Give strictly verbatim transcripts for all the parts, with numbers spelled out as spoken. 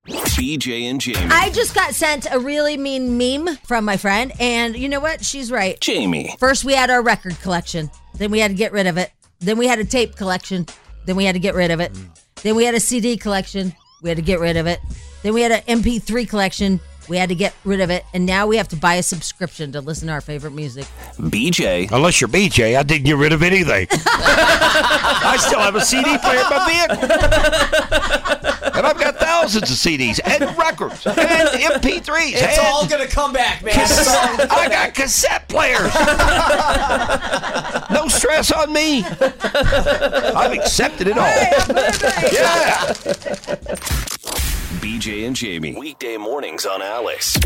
B J and Jamie. I just got sent a really mean meme from my friend, and you know what? She's right. Jamie. First, we had our record collection. Then we had to get rid of it. Then we had a tape collection. Then we had to get rid of it. Then we had a C D collection. We had to get rid of it. Then we had an M P three collection. We had to get rid of it. And now we have to buy a subscription to listen to our favorite music. B J. Unless you're B J, I didn't get rid of anything. I still have a C D player in my vehicle. And I've got thousands of C Ds and records and M P threes. It's and all going to come back, man. cassette- I got cassette players. No stress on me. I've accepted it all. Yeah. B J and Jamie. Weekday mornings on Alice.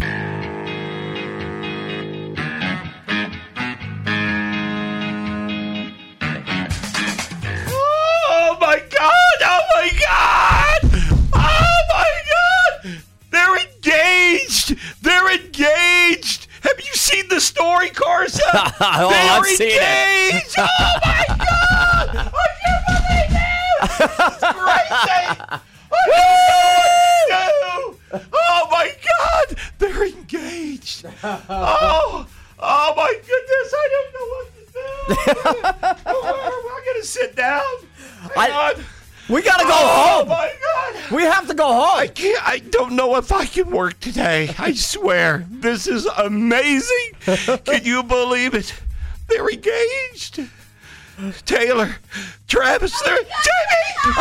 Oh my God! Oh my God! Oh my God! They're engaged! They're engaged! Have you seen the story, Carson? Oh, They're I've seen it. engaged! Oh my God! I can't believe it! It's crazy! I don't know what to do! Oh my God! They're engaged! Oh! Oh my goodness! I don't know what to do! Where am I gonna sit down? Hang I- on. We got to go Oh home. my God! We have to go home. I can't. I don't know if I can work today. I swear, this is amazing. Can you believe it? They're engaged. Taylor, Travis, they're Jamie.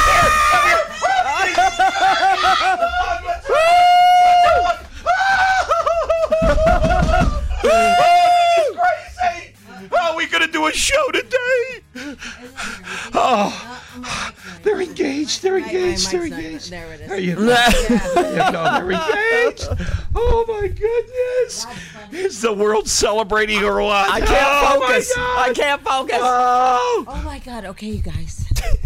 Crazy. How are we gonna do a show today? Oh, they're engaged. They're engaged. They're engaged. There it is. There you go. There you go. They're engaged. Oh my goodness! Is the world celebrating or what? I can't Oh, my focus. God. I can't focus. Oh. Oh my God. Okay, you guys.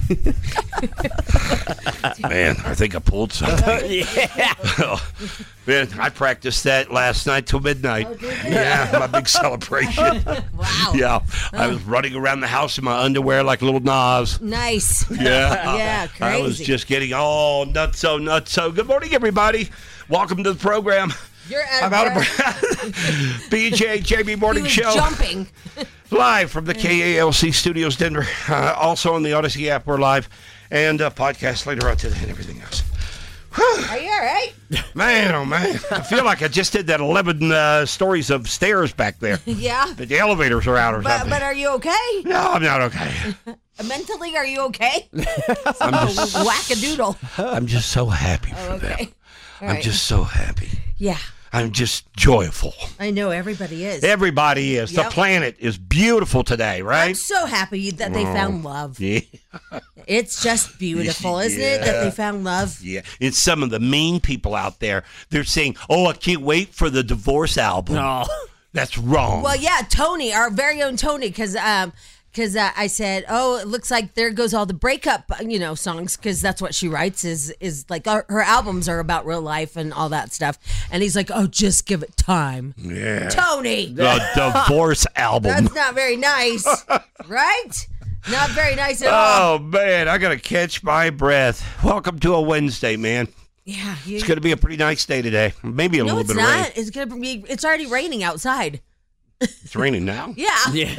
Man, I think I pulled something. Yeah. Oh, man, I practiced that last night till midnight. Oh, did you? Yeah, my big celebration. Wow. Yeah, I was running around the house in my underwear like little Nas. Nice. Yeah. Yeah, I was crazy. just getting all nutso, nutso. Good morning, everybody. Welcome to the program. You're out I'm of out of breath. breath. B J Jamie He Morning was Show. jumping. Live from the K A L C studios, Denver. Uh, also on the Odyssey app, we're live. And uh, podcast later on today and everything else. Whew. Are you all right? Man, oh man. I feel like I just did that eleven uh, stories of stairs back there. Yeah. But the elevators are out or But, something. but are you okay? No, I'm not okay. Mentally, are you okay? I'm just, Whack-a-doodle. I'm just so happy for Oh, okay. them. All I'm right. just so happy. Yeah. I'm just joyful. I know everybody is. Everybody is. Yep. The planet is beautiful today, I'm right? so happy that they found love. Yeah. It's just beautiful, isn't it? That they found love. Yeah. It's some of the mean people out there. They're saying, oh, I can't wait for the divorce album. No. That's wrong. Well, yeah, Tony, our very own Tony, because um, because uh, I said, oh, it looks like there goes all the breakup, you know, songs, because that's what she writes. Is is like her, her albums are about real life and all that stuff. And he's like, oh, just give it time, Yeah. Tony. The divorce album. That's not very nice, right? Not very nice at all. Oh, man, I got to catch my breath. Welcome to a Wednesday, man. Yeah, you, It's going to be a pretty nice day today. Maybe a no, little it's bit not. of rain. It's gonna be. It's already raining outside. It's raining now. Yeah.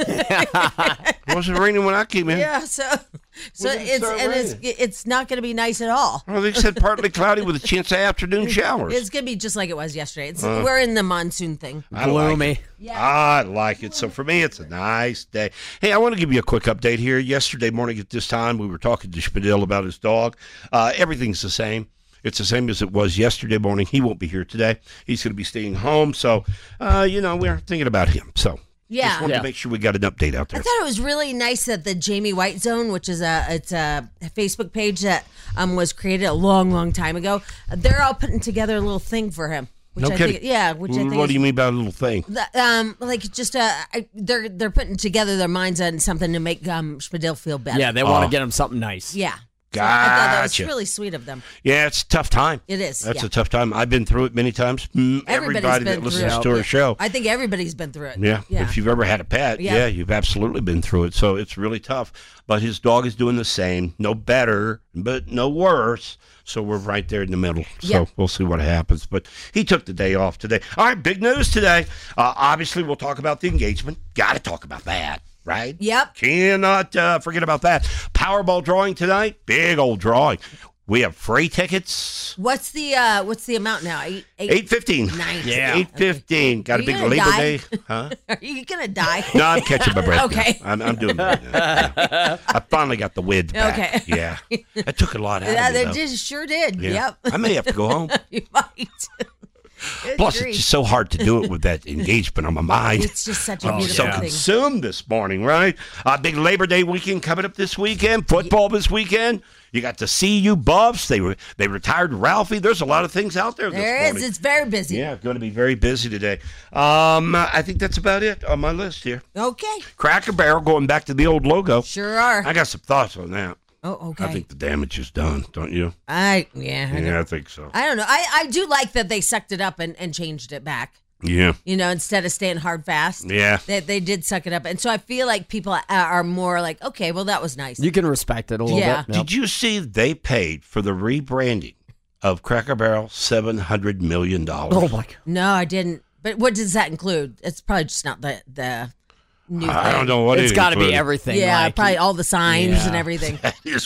Yeah. It wasn't raining when I came in. Yeah, so so When did it it's start and it's it's not going to be nice at all. Well, they said partly cloudy with a chance of afternoon showers. It's going to be just like it was yesterday. It's Uh. we're in the monsoon thing. I like Gloomy. it. Yeah. I like it. So for me, it's a nice day. Hey, I want to give you a quick update here. Yesterday morning at this time, we were talking to Spadil about his dog. Uh, everything's the same. It's the same as it was yesterday morning. He won't be here today. He's going to be staying home. So, uh, you know, we're thinking about him. So Yeah. just wanted Yeah. to make sure we got an update out I there. thought it was really nice that the Jamie White Zone, which is a it's a Facebook page that um was created a long, long time ago, they're all putting together a little thing for him. Which No I kidding. think, yeah, which I think What is, do you mean by a little thing? the- um like just uh I, they're they're putting together their minds on something to make um Spadil feel better. Yeah, they want Oh. to get him something nice. Yeah. So I thought that was Gotcha. really sweet of them. Yeah, it's a tough time. It is, That's yeah. a tough time. I've been through it many times. Mm, Everybody's Everybody been that listens through it. to our show. I think everybody's been through it. Yeah. Yeah. If you've ever had a pet, Yeah. yeah, you've absolutely been through it. So it's really tough. But his dog is doing the same. No better, but no worse. So we're right there in the middle. So Yep. we'll see what happens. But he took the day off today. All right, big news today. Uh, obviously, we'll talk about the engagement. Got to talk about that, right? Yep. Cannot uh, forget about that. Powerball drawing tonight. Big old drawing. We have free tickets. What's the uh what's the amount now? Eight, eight, eight fifteen. Nice. Yeah. eight fifteen. Got Are a you big gonna Labor die? Day. Huh? Are you gonna die? No, I'm catching my breath. Okay. now. I'm, I'm doing good. now. Yeah. I finally got the wind back. Okay. Yeah. That took a lot out Yeah, of me, they though. just sure did. Yeah. Yep. I may have to go home. You might. Good Plus, grief. it's just so hard to do it with that engagement on my mind. It's just such a I'm beautiful so thing. consumed this morning, right? Uh, big Labor Day weekend coming up this weekend. Football this weekend. You got the C U Buffs. They were they retired Ralphie. There's a lot of things out there this There morning. is. It's very busy. Yeah, going to be very busy today. Um, I think that's about it on my list here. Okay. Cracker Barrel going back to the old logo. Sure are. I got some thoughts on that. Oh, okay. I think the damage is done, don't you? I yeah. I, Yeah, don't, I think so. I don't know. I, I do like that they sucked it up and, and changed it back. Yeah, You know, instead of staying hard fast. yeah. They, they did suck it up. And so I feel like people are- are more like, okay, well, that was nice. You can respect it a little Yeah. bit. Yep. Did you see they paid for the rebranding of Cracker Barrel seven hundred million dollars? Oh my god. No, I didn't. But what does that include? It's probably just not the the new I thing. don't know what It's it got to be included. everything. Yeah, like, probably all the signs Yeah. and everything. That is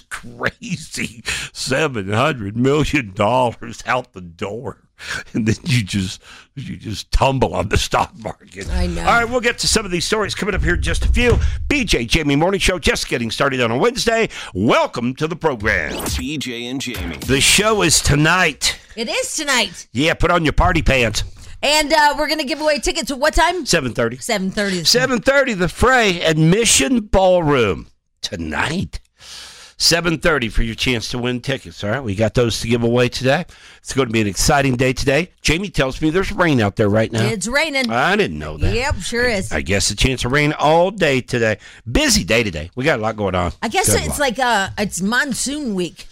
crazy. seven hundred million dollars out the door. And then you just you just tumble on the stock market. I know. All right, we'll get to some of these stories coming up here in just a few. B J Jamie Morning Show just getting started on a Wednesday. Welcome to the program. B J and Jamie. The show is tonight. It is tonight. Yeah, put on your party pants. And uh, we're going to give away tickets at what time? seven thirty. seven thirty. seven thirty, the Fray Admission Ballroom tonight. seven thirty for your chance to win tickets. All right, we got those to give away today. It's going to be an exciting day today. Jamie tells me there's rain out there right now. It's raining. I didn't know that. Yep, sure is. I guess a chance of rain all day today. Busy day today. We got a lot going on. I guess Got a it's lot. like uh, it's monsoon week.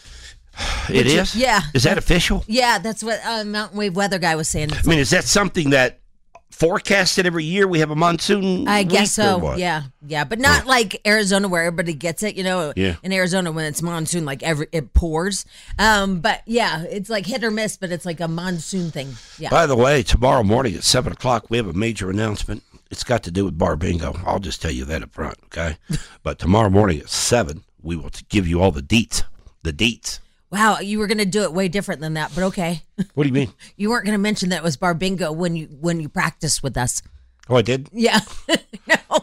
It is? yeah. Is that official? Yeah, that's what uh, Mountain Wave weather guy was saying. I mean, is that something that forecasted every year we have a monsoon I guess week or so. what? Yeah, yeah, but not like Arizona where everybody gets it. You know, Yeah. in Arizona when it's monsoon, like every it pours. Um, but yeah, it's like hit or miss, but it's like a monsoon thing. Yeah. By the way, tomorrow morning at seven o'clock, we have a major announcement. It's got to do with Bar Bingo. I'll just tell you that up front, okay? But tomorrow morning at seven, we will t- give you all the deets. The deets. Wow, you were gonna do it way different than that, but okay. What do you mean? You weren't gonna mention that it was bar bingo when you when you practiced with us. Oh, I did? Yeah. no.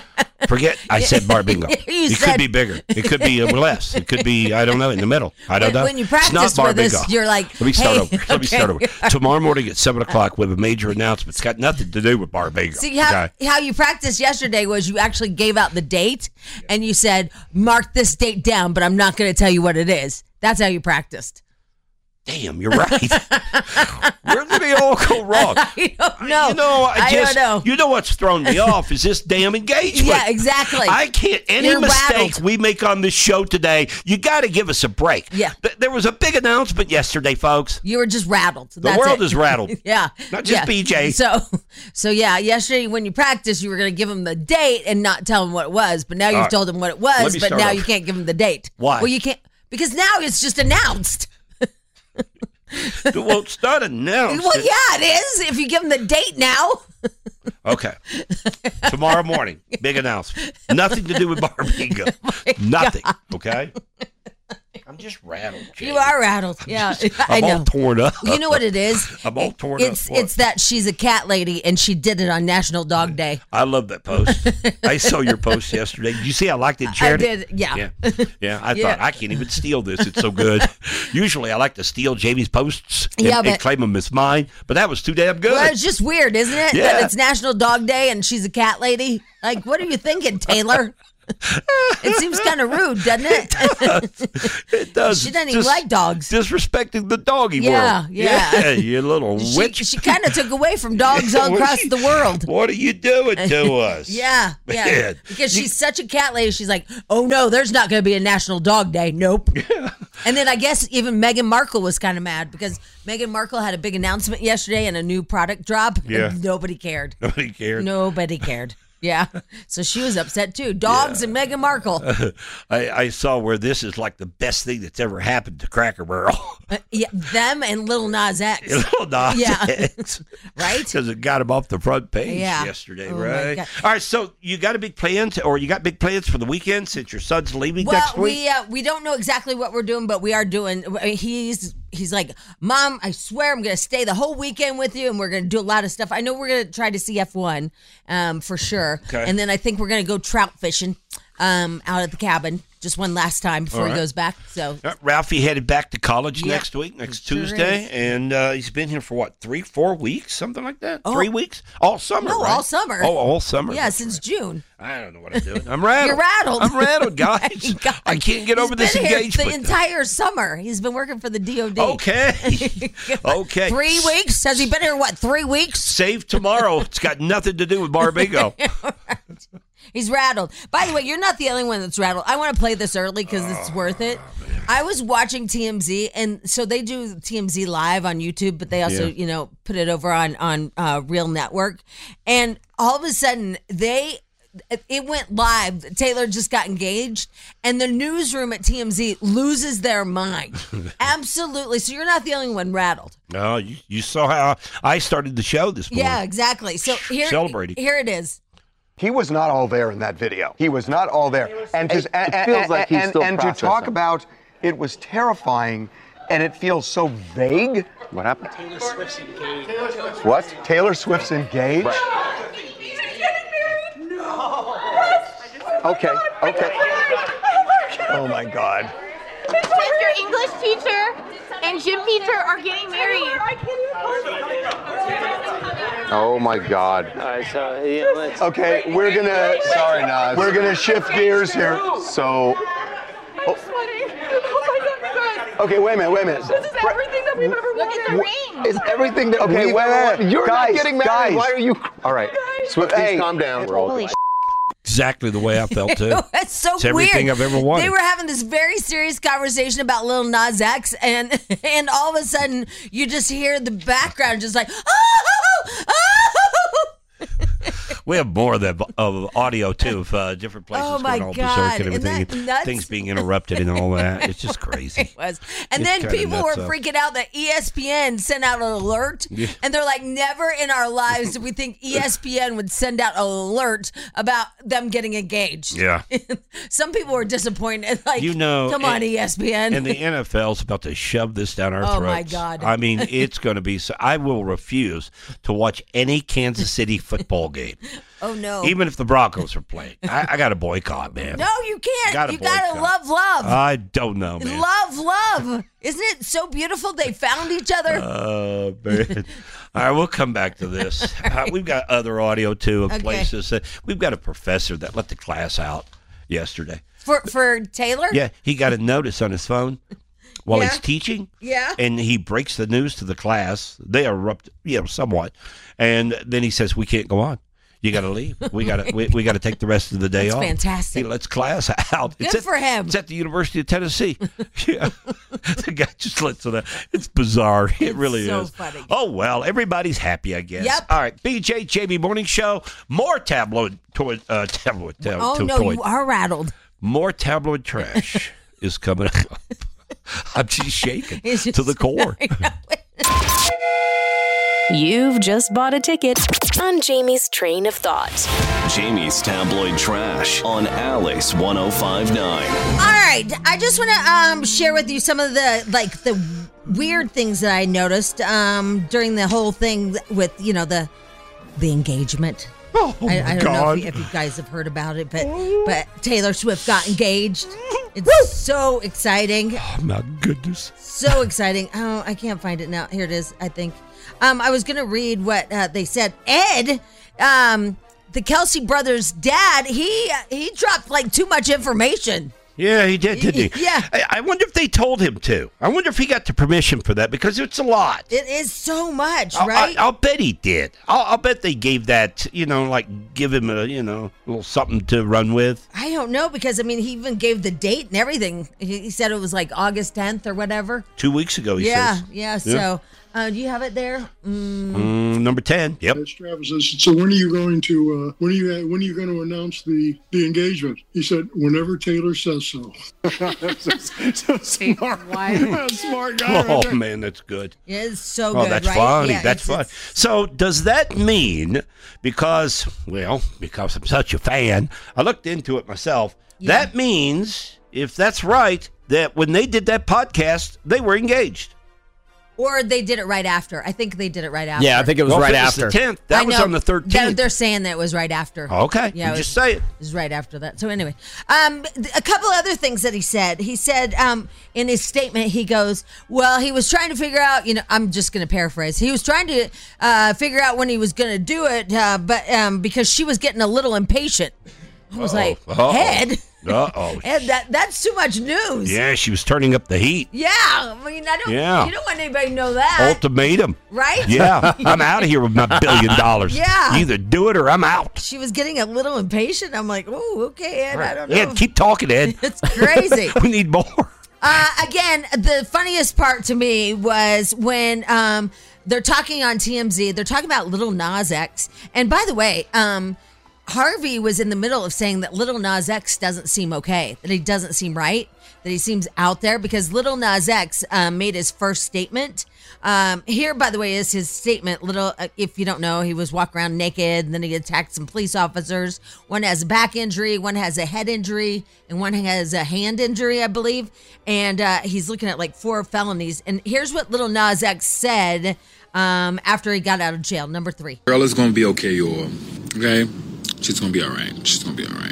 Forget I said Bar Bingo. You it said- could be bigger. It could be less. It could be, I don't know, in the middle. I don't When- know. when you It's not practice Bar with us, Bingo. you're like, Let me start hey, over. Let me okay. start over. Tomorrow morning at seven o'clock, we have a major announcement. It's got nothing to do with Bar Bingo. See how okay? how you practiced yesterday was you actually gave out the date and you said, mark this date down, but I'm not gonna tell you what it is. That's how you practiced. Damn, you're right. Where did they all go wrong? I don't know. You know, I, I just, don't know. You know what's thrown me off is this damn engagement. Yeah, exactly. I can't. Any You're mistake rattled. we make on this show today, you got to give us a break. Yeah. Th- There was a big announcement yesterday, folks. You were just rattled. The That's world it. is rattled. Yeah. Not just yeah. B J. So, so yeah, yesterday when you practiced, you were going to give him the date and not tell him what it was. But now you've All right. told him what it Let was, me but start now over. you can't give him the date. Why? Well, you can't because now it's just announced. Well, it's not announced. Well, yeah, it is. If you give him the date now. Okay. Tomorrow morning, big announcement. Nothing to do with Bar Bingo. Oh Nothing. Okay? I'm just rattled, Jamie. You are rattled. Yeah, I I'm know. all torn up. You know what it is? I'm all torn It's up. What? it's that she's a cat lady and she did it on National Dog Day. I love that post. I saw your post yesterday. Did you see I liked it and I shared it? did, yeah. Yeah. Yeah. I Yeah. thought I can't even steal this. It's so good. Usually I like to steal Jamie's posts and, Yeah, and but- claim them as mine, but that was too damn good. Well, it's just weird, isn't it? Yeah. That it's National Dog Day and she's a cat lady. Like, what are you thinking, Taylor? It seems kind of rude, doesn't it? It does. She doesn't even Dis- like dogs. Disrespecting the doggy Yeah, world. yeah. You little She, witch. she kind of took away from dogs all What across she- the world. What are you doing to us? Yeah, yeah. Man. Because she's such a cat lady. She's like, oh no, there's not going to be a National Dog Day. Nope. And then I guess even Meghan Markle was kind of mad because Meghan Markle had a big announcement yesterday and a new product drop. Yeah. And nobody cared. Nobody cared. Nobody cared. Yeah. So she was upset too. Dogs and Meghan Markle. I, I saw where this is like the best thing that's ever happened to Cracker Barrel. Uh, yeah, them and Little Nas X. Little Nas Yeah. X. Right? Because it got him off the front page Yeah. yesterday, Oh, my right? God. All right, so you got a big plans, or you got big plans for the weekend since your son's leaving Well, next week? we uh, we don't know exactly what we're doing, but we are doing. He's he's like, Mom, I swear I'm going to stay the whole weekend with you, and we're going to do a lot of stuff. I know we're going to try to see F one um, for sure, Okay. and then I think we're going to go trout fishing um, out at the cabin just one last time before All he right. goes back. So Uh, Ralphie headed back to college Yeah, next week, next sure Tuesday, is. and uh, he's been here for what, three, four weeks, something like that? Oh. Three weeks? All summer, No, right? all summer. Oh, all summer. yeah, That's since right. June. I don't know what I'm doing. I'm rattled. You're rattled. I'm rattled, guys. My God. I can't get over He's this been here engagement. the entire summer. He's been working for the D O D. Okay. Okay. Three weeks? Has he been here, what, three weeks? Save tomorrow. It's got nothing to do with Barbago. He's rattled. By the way, you're not the only one that's rattled. I want to play this early because it's worth it. I was watching T M Z, and so they do T M Z live on YouTube, but they also, Yeah. you know, put it over on on uh, Real Network. And all of a sudden, they it went live. Taylor just got engaged, and the newsroom at T M Z loses their mind. Absolutely. So you're not the only one rattled. No, you, you saw how I started the show this morning. Yeah, exactly. So here, Celebrating. here it is. He was not all there in that video. He was not all there. And It- to, it and, feels and- like he's and- still and to talk processing. about it was terrifying, and it feels so vague. What happened? Taylor Swift's engaged. What? Taylor Swift's engaged? Okay, okay. Oh my God. Just your English teacher and gym teacher are getting married. Oh my God. Okay, we're gonna. Sorry, Nas. We're gonna shift gears here. So, I'm sweating. Oh my God, you guys. okay, wait a minute, wait a minute. This is everything that we've ever wanted. Look at the ring. It's everything that Okay, we wait, wait, wait. You're Guys, not getting married. guys. Why are you? All right. Swifties, Hey. calm down. We're all good. Exactly the way I felt, too. That's so It's everything weird. I've ever wanted. They were having this very serious conversation about Lil Nas X, and and all of a sudden you just hear the background just like, oh, oh. We have more of, the, of audio, too, of uh, different places Oh, my going on God. berserk and Isn't that everything. nuts? Things being interrupted and all that. It's just crazy. It was. And It's then kinda people nuts, were though. freaking out that E S P N sent out an alert. Yeah. And they're like, never in our lives did we think E S P N would send out an alert about them getting engaged. Yeah. Some people were disappointed. Like, You know, come on, and- E S P N. And the N F L's about to shove this down our Oh, throats. my God. I mean, it's going to be so. I will refuse to watch any Kansas City football game, oh, no. even if the Broncos are playing. I, I got to boycott, man. no, you can't. Gotta you got to boycott. love love. I don't know, man. Love, love. Isn't it so beautiful they found each other? Oh, man. All right, we'll come back to this. Uh, we've got other audio, too, of Okay. places. That, we've got a professor that let the class out yesterday. for for Taylor? Yeah, he got a notice on his phone while Yeah. he's teaching. Yeah. And he breaks the news to the class. They erupt, you know, somewhat. And then he says, we can't go on. You got to leave. We got to we, we got to take the rest of the day That's off. fantastic. He lets class out. Good It's at, for him. It's at the University of Tennessee. Yeah. The guy just lets it out. It's bizarre. It really so is. funny. Oh, well, everybody's happy, I guess. Yep. All right. B J, Jamie Morning Show. More tabloid, to, uh, tabloid, tab, Oh, to, no, toy- you are rattled. More tabloid trash is coming up. I'm just shaking It's just- to the core. You've just bought a ticket on Jamie's Train of Thought. Jamie's Tabloid Trash on Alice one oh five point nine. All right, I just want to um, share with you some of the like the weird things that I noticed um, during the whole thing with you know the the engagement. Oh, I, I my don't know God. if you, if you guys have heard about it, but but Taylor Swift got engaged. It's so exciting, Oh, my goodness. so exciting. Oh, I can't find it now. Here it is. I think um, I was gonna read what uh, they said. Ed. Um, the Kelsey brothers' dad, he he dropped like too much information. Yeah, he did, didn't he? Yeah. I, I wonder if they told him to. I wonder if he got the permission for that because it's a lot. It is so much, I'll, right? I, I'll bet he did. I'll, I'll bet they gave that, you know, like give him a, you know, a little something to run with. I don't know because, I mean, he even gave the date and everything. He, he said it was like August tenth or whatever. Two weeks ago, he yeah, says. yeah, So, uh, do you have it there? Mm. Mm, number ten. Yep. Travis says, so when are you going to uh, when are you when are you going to announce the the engagement? He said, whenever Taylor says so. so, so smart, smart guy. Oh right man, that's good. Yeah, it's so Oh, good, that's right? funny. Yeah, that's it's- fun. it's- So does that mean because well because I'm such a fan, I looked into it myself. Yeah. That means if that's right, that when they did that podcast, they were engaged. Or they did it right after. I think they did it right after. Yeah, I think it was Well, right if it was after. the tenth. That I was know. on the They're, thirteenth. they're saying that it was right after. Okay, Yeah, you it just was- say it. It was right after that. So anyway, um, th- a couple other things that he said. He said um, in his statement, he goes, well, he was trying to figure out, you know, I'm just going to paraphrase. He was trying to uh, figure out when he was going to do it, uh, but um, because she was getting a little impatient. I was Uh-oh. like, Uh-oh. Ed? Uh-oh. Ed, that, that's too much news. Yeah, she was turning up the heat. Yeah. I mean, I don't, Yeah. you don't want anybody to know that. Ultimatum. Right? Yeah, I'm out of here with my billion dollars. Yeah. You either do it or I'm out. She was getting a little impatient. I'm like, oh, okay, Ed, I don't know. Ed, keep talking, Ed. It's crazy. We need more. Uh, again, the funniest part to me was when um, they're talking on T M Z. They're talking about Little Nas X. And by the way, um, Harvey was in the middle of saying that Little Nas X doesn't seem okay, that he doesn't seem right, that he seems out there because Little Nas X um, made his first statement. Um, here, by the way, is his statement. Little, uh, if you don't know, he was walking around naked and then he attacked some police officers. One has a back injury, one has a head injury, and one has a hand injury, I believe. And uh, he's looking at like four felonies. And here's what Little Nas X said um, after he got out of jail. Number three. Girl is gonna be okay, y'all. Okay? She's gonna be alright. She's gonna be alright.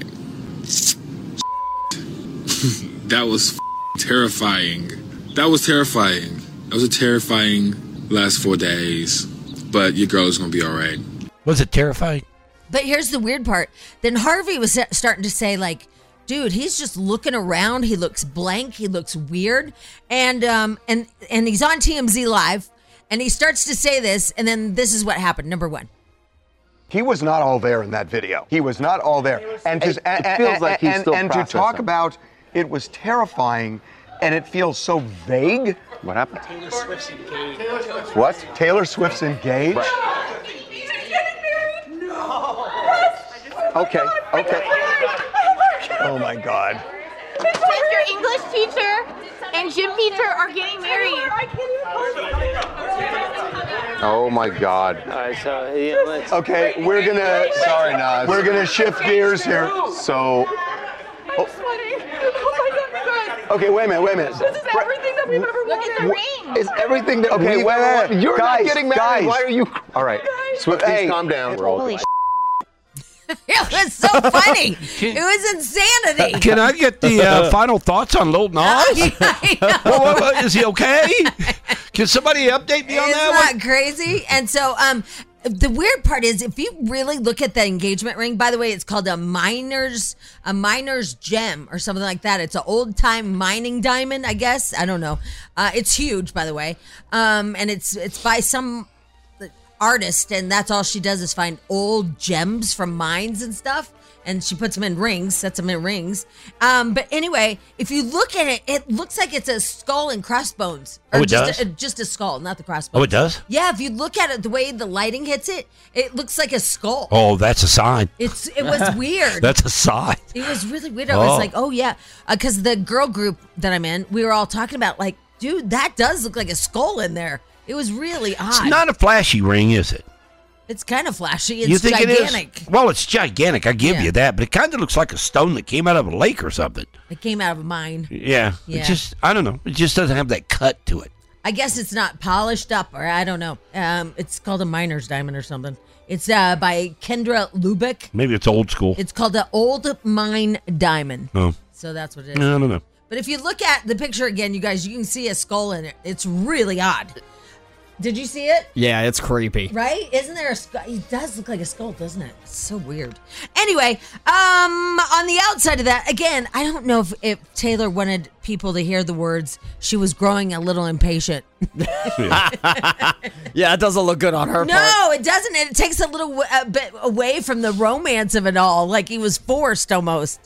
That was f- terrifying. That was terrifying. That was a terrifying last four days. But your girl is gonna be alright. Was it terrifying? But here's the weird part. Then Harvey was starting to say, like, dude, he's just looking around. He looks blank. He looks weird. And um and and he's on T M Z Live, and he starts to say this, and then this is what happened. Number one. He was not all there in that video. He was not all there. And to, It- it and, feels and- like he's and- still and to talk processing. about it was terrifying and it feels so vague. What happened? Taylor Swift's engaged. What? Taylor Swift's engaged? Right. Okay, okay. Oh my God. Because your English teacher and gym teacher are getting married. Oh my God. Okay, we're gonna. Sorry, Nas. We're gonna shift gears here. So. I'm sweating. Oh my God, you guys. Okay, wait a minute, wait a minute. This is everything that we've ever wanted. Look at the ring. Is everything that okay? We've Wait, ever wait, wanted- wait. You're guys, not getting married. Guys. Why are you? All right. Swifties, Hey. calm down. We're all Holy It was so funny. It was insanity. Can I get the uh, final thoughts on Lil Nas? I know. Well, well, well, is he okay? Can somebody update me on Isn't that that crazy? And so, um, the weird part is, if you really look at the engagement ring, by the way, it's called a miner's a miner's gem or something like that. It's an old time mining diamond, I guess. I don't know. Uh, it's huge, by the way, um, and it's it's by some artist, and that's all she does is find old gems from mines and stuff, and she puts them in rings, sets them in rings. Um, but anyway, if you look at it, it looks like it's a skull and crossbones. Oh, it just does? A, just a skull, not the crossbones. Oh, it does? Yeah, if you look at it, the way the lighting hits it, it looks like a skull. one? Oh, that's a sign. It's It was weird. That's a sign. It was really weird. I was Oh. like, oh, yeah. Because the girl group that I'm in, we were all talking about, like, dude, that does look like a skull in there. It was really odd. It's not a flashy ring, is it? It's kind of flashy. It's you think gigantic. it is? Well, it's gigantic. I give Yeah. you that, but it kind of looks like a stone that came out of a lake or something. It came out of a mine. Yeah. Yeah. It just, I don't know. It just doesn't have that cut to it. I guess it's not polished up, or I don't know. Um, it's called a miner's diamond or something. It's uh, by Kendra Lubick. Maybe it's old school. It's called the Old Mine Diamond. Oh. So that's what it is. I don't know. But if you look at the picture again, you guys, you can see a skull in it. It's really odd. Did you see it? Yeah, it's creepy. Right? Isn't there a skull? He does look like a skull, doesn't it? It's so weird. Anyway, um, on the outside of that, again, I don't know if, if Taylor wanted people to hear the words, she was growing a little impatient. Yeah, it doesn't look good on her no, part. No, it doesn't. It takes a little a bit away from the romance of it all, like he was forced almost.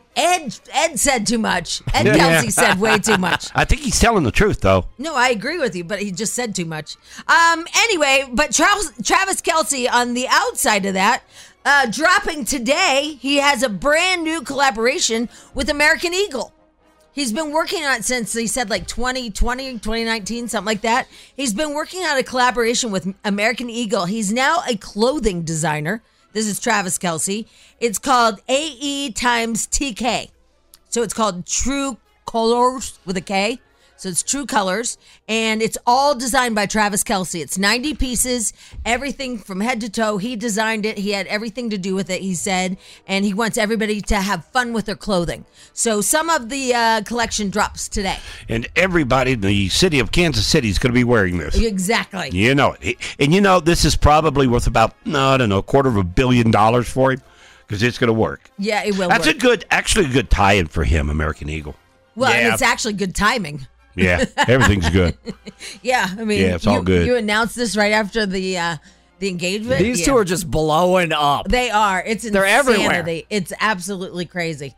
Ed Ed said too much. Ed Yeah. Kelsey said way too much. I think he's telling the truth, though. No, I agree with you, but he just said too much. Um. Anyway, but Travis, Travis Kelsey on the outside of that, uh, dropping today, he has a brand new collaboration with American Eagle. He's been working on it since, he said, like twenty twenty, twenty nineteen, something like that. He's been working on a collaboration with American Eagle. He's now a clothing designer. This is Travis Kelsey. It's called A E times T K. So it's called True Colors with a K. So it's True Colors. And it's all designed by Travis Kelsey. It's ninety pieces, everything from head to toe. He designed it. He had everything to do with it, he said. And he wants everybody to have fun with their clothing. So some of the uh, collection drops today. And everybody in the city of Kansas City is going to be wearing this. Exactly. You know it. And you know, this is probably worth about, no, I don't know, a quarter of a billion dollars for him because it's going to work. Yeah, it will That's work. a good, actually a good tie-in for him, American Eagle. Well, and Yeah. it's actually good timing. Yeah, everything's good. Yeah, I mean, Yeah, it's all you, good. You announced this right after the uh, the engagement. These Yeah. two are just blowing up. They are. It's They're insanity. everywhere. It's absolutely crazy.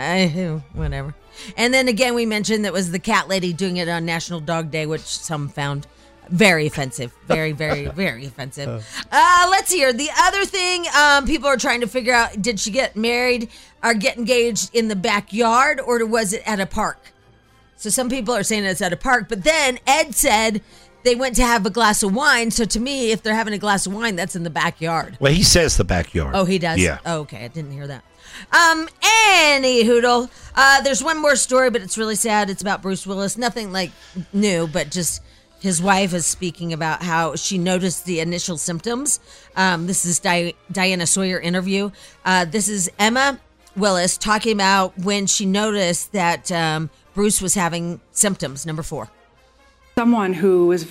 I, whatever. And then again, we mentioned that was the cat lady doing it on National Dog Day, which some found very offensive. Very, very, very offensive. Uh, let's see here. The other thing um, people are trying to figure out, did she get married or get engaged in the backyard or was it at a park? So some people are saying it's at a park, but then Ed said they went to have a glass of wine. So to me, if they're having a glass of wine, that's in the backyard. Well, he says the backyard. Oh, he does? Yeah. Oh, okay. I didn't hear that. Um, any hoodle. Uh, there's one more story, but it's really sad. It's about Bruce Willis. Nothing like new, but just his wife is speaking about how she noticed the initial symptoms. Um, this is Di- Diana Sawyer interview. Uh, this is Emma Willis talking about when she noticed that um, Bruce was having symptoms. Number four. Someone who was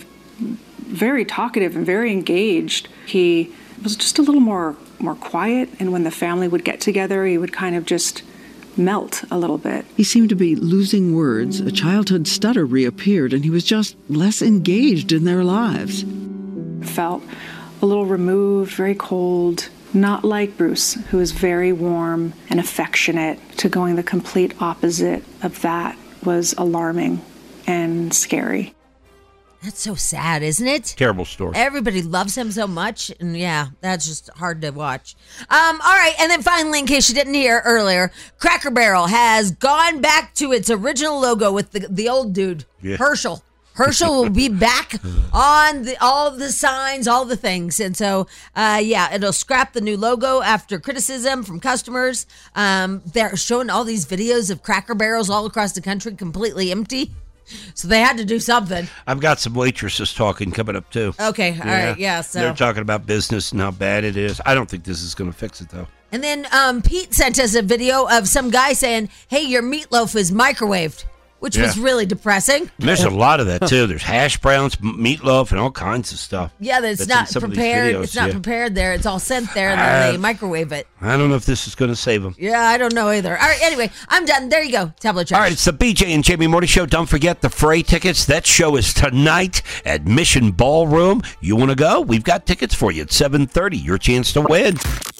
very talkative and very engaged. He was just a little more more quiet, and when the family would get together, he would kind of just melt a little bit. He seemed to be losing words. A childhood stutter reappeared, and he was just less engaged in their lives. Felt a little removed, very cold, not like Bruce, who is very warm and affectionate. To going the complete opposite of that was alarming and scary. That's so sad, isn't it? Terrible story. Everybody loves him so much, and yeah, that's just hard to watch. Um, all right, and then finally, in case you didn't hear earlier, Cracker Barrel has gone back to its original logo with the the old dude, Yeah. Herschel. Herschel will be back on the, all the signs, all the things. And so, uh, yeah, it'll scrap the new logo after criticism from customers. Um, they're showing all these videos of Cracker Barrels all across the country completely empty. So they had to do something. I've got some waitresses talking coming up, too. Okay, all right, yeah, so- They're talking about business and how bad it is. I don't think this is going to fix it, though. And then um, Pete sent us a video of some guy saying, hey, your meatloaf is microwaved, which was Yeah. really depressing. There's a lot of that, too. There's hash browns, m- meatloaf, and all kinds of stuff. Yeah, that it's That's not in some of these prepared. videos, It's not yeah. prepared there. It's all sent there, and then Uh, they microwave it. I don't know if this is going to save them. Yeah, I don't know either. All right, anyway, I'm done. There you go. Tablet trash. All right, it's the B J and Jamie Morning Show. Don't forget the Fray tickets. That show is tonight at Mission Ballroom. You want to go? We've got tickets for you at seven thirty. Your chance to win.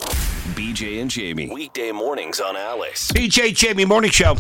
B J and Jamie, weekday mornings on Alice. B J Jamie Morning Show.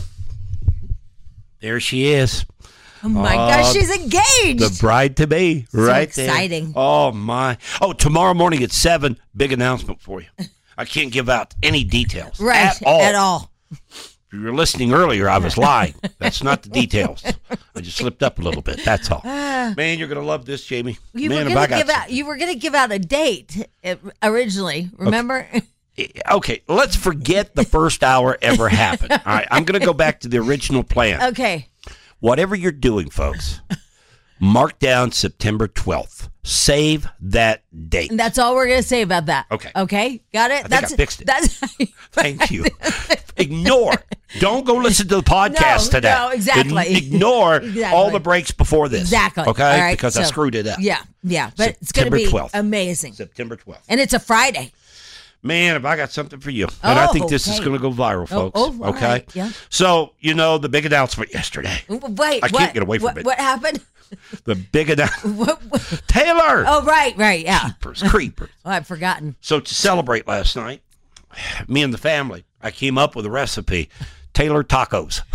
There she is. Oh, my gosh, Uh, she's engaged. The bride to be, So right exciting. there. Oh my! Oh, tomorrow morning at seven. Big announcement for you. I can't give out any details Right, at all. at all. If you were listening earlier, I was lying. That's not the details. I just slipped up a little bit. That's all. Man, you're gonna love this, Jamie. You Man, were have I gonna got give out. You were gonna give out a date uh, originally. Remember? Okay, let's forget the first hour ever happened. All right, I'm going to go back to the original plan. Okay. Whatever you're doing, folks, Mark down September twelfth. Save that date. And that's all we're going to say about that. Okay. Okay? Got it? I that's think I fixed it. That's Thank you. Ignore. Don't go listen to the podcast no, today. No, exactly. Ignore exactly. all the breaks before this. Exactly. Okay? All right, because so, I screwed it up. Yeah, yeah. But it's going to be twelfth. amazing. September twelfth. And it's a Friday. Man, have I got something for you. And I think this okay. is going to go viral, folks. Oh, oh, okay? right. Yeah. So, you know, the big announcement yesterday. Wait, I can't what, get away from what, it. What happened? The big announcement. Taylor! Oh, right, right, yeah. Creepers, creepers. Oh, I've forgotten. So to celebrate last night, me and the family, I came up with a recipe, Taylor tacos.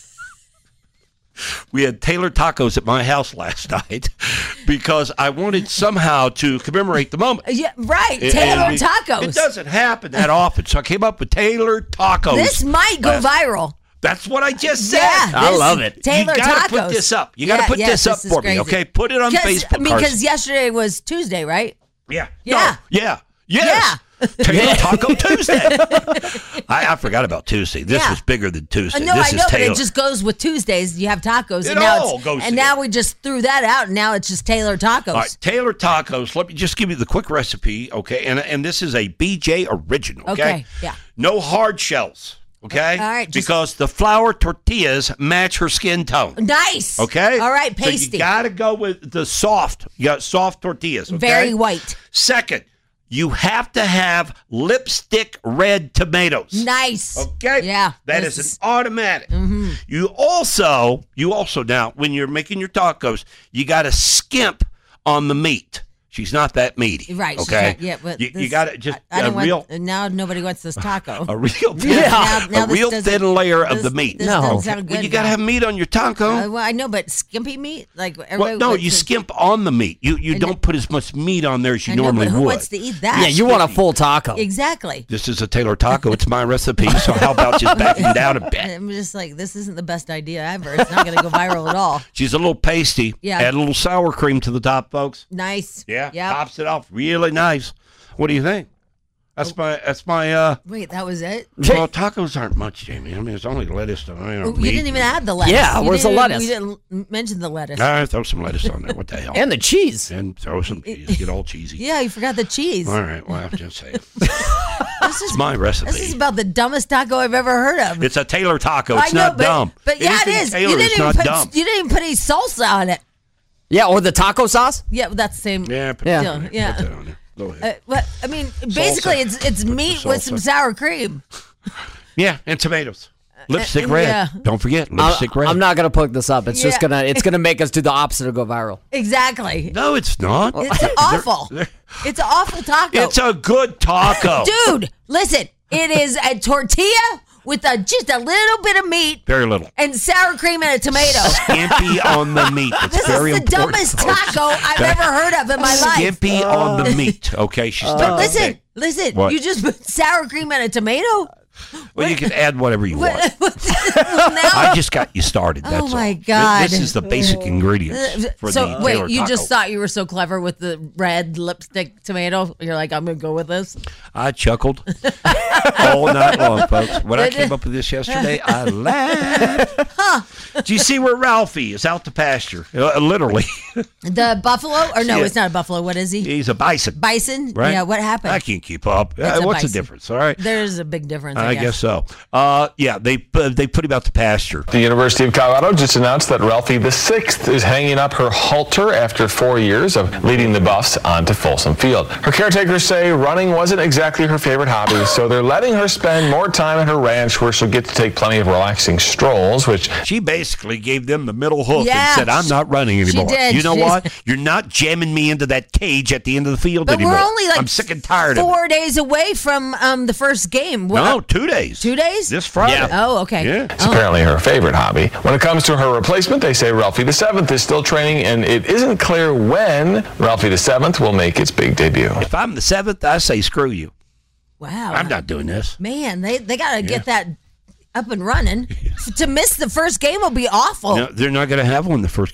We had Taylor tacos at my house last night because I wanted somehow to commemorate the moment. Yeah, right, It- Taylor it- tacos. It doesn't happen that often, so I came up with Taylor tacos. This might go last- viral. That's what I just said. Yeah, I this love it. Taylor you gotta tacos. put this up. You got to Yeah, put yes, this up this is for crazy. me, okay? Put it on Facebook. I mean, Carson. because yesterday was Tuesday, right? Yeah. Yeah. No, yeah. Yes. Taylor Taco Tuesday. I, I forgot about Tuesday. This Yeah. was bigger than Tuesday. Uh, no, this I is know, but Taylor. it just goes with Tuesdays. You have tacos, It and now all it's goes and together. now we just threw that out, and now it's just Taylor tacos. All right, Taylor tacos. Let me just give you the quick recipe, okay? And and this is a B J original, okay? Okay, yeah. No hard shells, okay? All right, just- because the flour tortillas match her skin tone. Nice. Okay? All right, So pasty. you got to go with the soft. You got soft tortillas, okay? Very white. Second, you have to have lipstick red tomatoes. Nice. Okay. Yeah. That this is an automatic. Mm-hmm. You also, you also now, when you're making your tacos, you got to skimp on the meat. She's not that meaty. Right. she's Okay. not- yeah, but you, this- got to just I, I a don't want- real, now nobody wants this taco. a real, thin, Yeah. Now- now a this real doesn't- thin layer of this- the meat. this No. doesn't sound Well, good you got to now. have meat on your taco. Uh, well, I know, but skimpy meat, like well, everybody. no, wants you to- skimp on the meat. You you I don't know- put as much meat on there as you I know, normally but who would. wants to eat that? Yeah, you want a full taco. Exactly. This is a Taylor taco. It's my recipe. So how about just backing down a bit? I'm just like, this isn't the best idea ever. It's not going to go viral at all. She's a little pasty. Yeah. Add a little sour cream to the top, folks. Nice. Yeah. Yeah. Tops it off really nice. What do you think? That's my that's my uh Wait, that was it? well, tacos aren't much, Jamie. I mean, it's only lettuce. You, know, You meat. didn't even add the lettuce. Yeah, You where's the didn't- lettuce? We didn't mention the lettuce. All right, throw some lettuce on there. What the hell? And the cheese. And throw some cheese. Get all cheesy. Yeah, you forgot the cheese. All right. Well, I'm just saying. This It's is my recipe. this is about the dumbest taco I've ever heard of. It's a Taylor taco. I It's know, not but, dumb. But yeah, Anything it is. Taylor you is didn't even not put dumb. you didn't even put any salsa on it. Yeah, or the taco sauce. Yeah, well, that's the same. Yeah. Put Yeah. that on there. Yeah. Put that on there. Go ahead. Uh, what I mean, basically, Salsa. it's it's Put the meat with some salsa. sour cream. Yeah, and tomatoes. Lipstick uh, red. yeah. Don't forget I'm, lipstick red. I'm not gonna put this up. It's just Yeah. gonna it's gonna make us do the opposite or go viral. Exactly. No, it's not. It's awful. they're- It's an awful taco. It's a good taco. Dude, listen. It is a tortilla with a just a little bit of meat Very little. and sour cream and a tomato. Skimpy on the meat. It's This very is the important. dumbest folks. taco I've ever heard of in my life. Skimpy on the meat. Okay, she's But not listen, listen. What? You just put sour cream and a tomato. Well, you can add whatever you want. Well, now, I just got you started. That's Oh, my all. Th- God. This is the basic ingredients for so the wait, Taylor you taco. just thought you were so clever with the red lipstick tomato. You're like, I'm gonna go with this. I chuckled all night long, folks. When I came up with this yesterday, I laughed. Huh. Do you see where Ralphie is out to pasture? Uh, literally. The buffalo, or no, Yeah. it's not a buffalo. What is he? He's a bison. Bison. Right? Yeah. What happened? I can't keep up. It's Uh, a what's the bison. difference? All right. There's a big difference. I, I guess so. Uh, yeah, they uh, they put him out to pasture. The University of Colorado just announced that Ralphie the Sixth is hanging up her halter after four years of leading the Buffs onto Folsom Field. Her caretakers say running wasn't exactly her favorite hobby, so they're letting her spend more time at her ranch where she'll get to take plenty of relaxing strolls, which She basically gave them the middle hoof Yeah, and said, I'm not running she anymore. did. You know She- what? You're not jamming me into that cage at the end of the field But anymore. we're only like I'm sick and tired of it. four days away from um the first game. What- No, two days. Two days? This Friday. Oh, okay. Yeah. it's apparently her favorite hobby. When it comes to her replacement, they say Ralphie the Seventh is still training, and it isn't clear when Ralphie the Seventh will make its big debut. If I'm the seventh, I say screw you. Wow. I'm not doing this. Man, they they gotta get that up and running. To miss the first game will be awful. No, they're not going to have one the first game.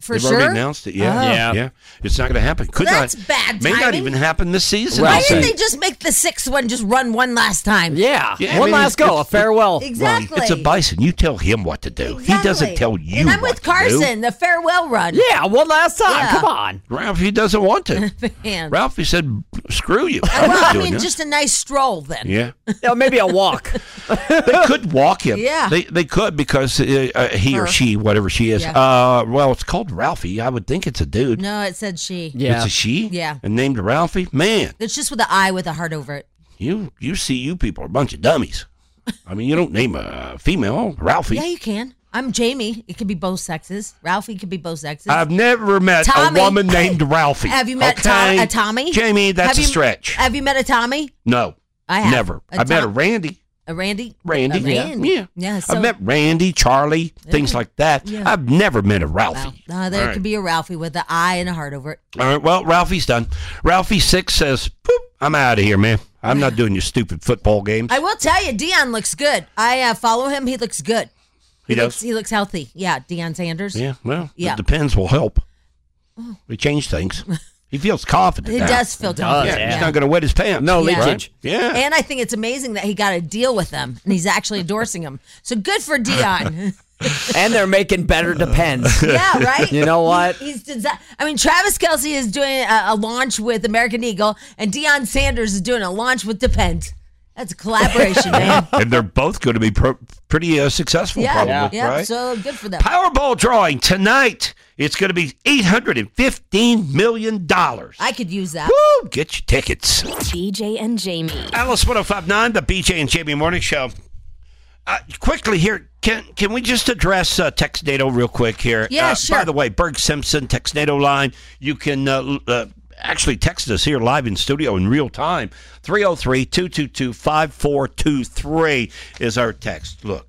For They've sure? already announced it. Yeah, Oh. yeah, yeah. It's not going to happen. Could That's not. bad May not timing. even happen this season. Why I'll didn't say. they just make the sixth one just run one last time? Yeah, Yeah, I one mean, last it's- go, a farewell. Exactly. It's a bison. You tell him what to do. He doesn't tell you. And I'm what with to do. Carson, the farewell run. Yeah, one last time. Yeah. Come on. Ralphie doesn't want to. Man. Ralphie said, "Screw you." I'm Well, not I doing mean, that. just a nice stroll then. Yeah. Yeah, maybe a walk. They could walk him. Yeah. They they could because uh, uh, he Her. or she, whatever she is. Yeah. Uh, well, it's called Ralphie. I would think it's a dude. No, it said she. It's a she. Yeah. And named Ralphie. Man, It's just with an eye with a heart over it. you you see you people are a bunch of dummies. I mean, you don't name a female Ralphie. Yeah, you can. I'm Jamie. It could be both sexes. Ralphie could be both sexes. I've never met Tommy. a woman named Ralphie. Have you met okay? Tom, a Tommy? Jamie, that's Have a you- stretch. Have you met a Tommy? No, I have. never. A I met a Tom- Randy. A Randy? Randy, A Randy. yeah, Yeah. So, I've met Randy, Charlie, things like that. Yeah. I've never met a Ralphie. uh, there All right. could be a Ralphie with an eye and a heart over it. All right, well, Ralphie's done. Ralphie six says, "Poop, I'm out of here, man. I'm not doing your stupid football games." I will tell you, Dion looks good. I uh, follow him. He looks good. He does? Looks, he looks healthy. Yeah, Deion Sanders. Yeah, well, Yeah. it depends will help. We change things. He feels confident He now. does feel confident. Yeah, yeah. he's not going to wet his pants. No Yeah. leakage. Yeah. And I think it's amazing that he got a deal with them, and he's actually endorsing him. So good for Dion. And they're making better Depends. Yeah, right? You know what? He's desi- I mean, Travis Kelce is doing a, a launch with American Eagle, and Deion Sanders is doing a launch with Depend. That's a collaboration, man. And they're both going to be pro- pretty uh, successful, Yeah, probably, yeah. right? So good for them. Powerball drawing tonight. It's going to be eight hundred fifteen million dollars. I could use that. Woo! Get your tickets. B J and Jamie. Alice one oh five point nine, the B J and Jamie Morning Show. Uh, quickly here, can can we just address uh, Textnado real quick here? Yeah, uh, sure. By the way, Berg Simpson, Textnado line. You can uh, uh, actually text us here live in studio in real time. three oh three, two two two, five four two three is our text. Look,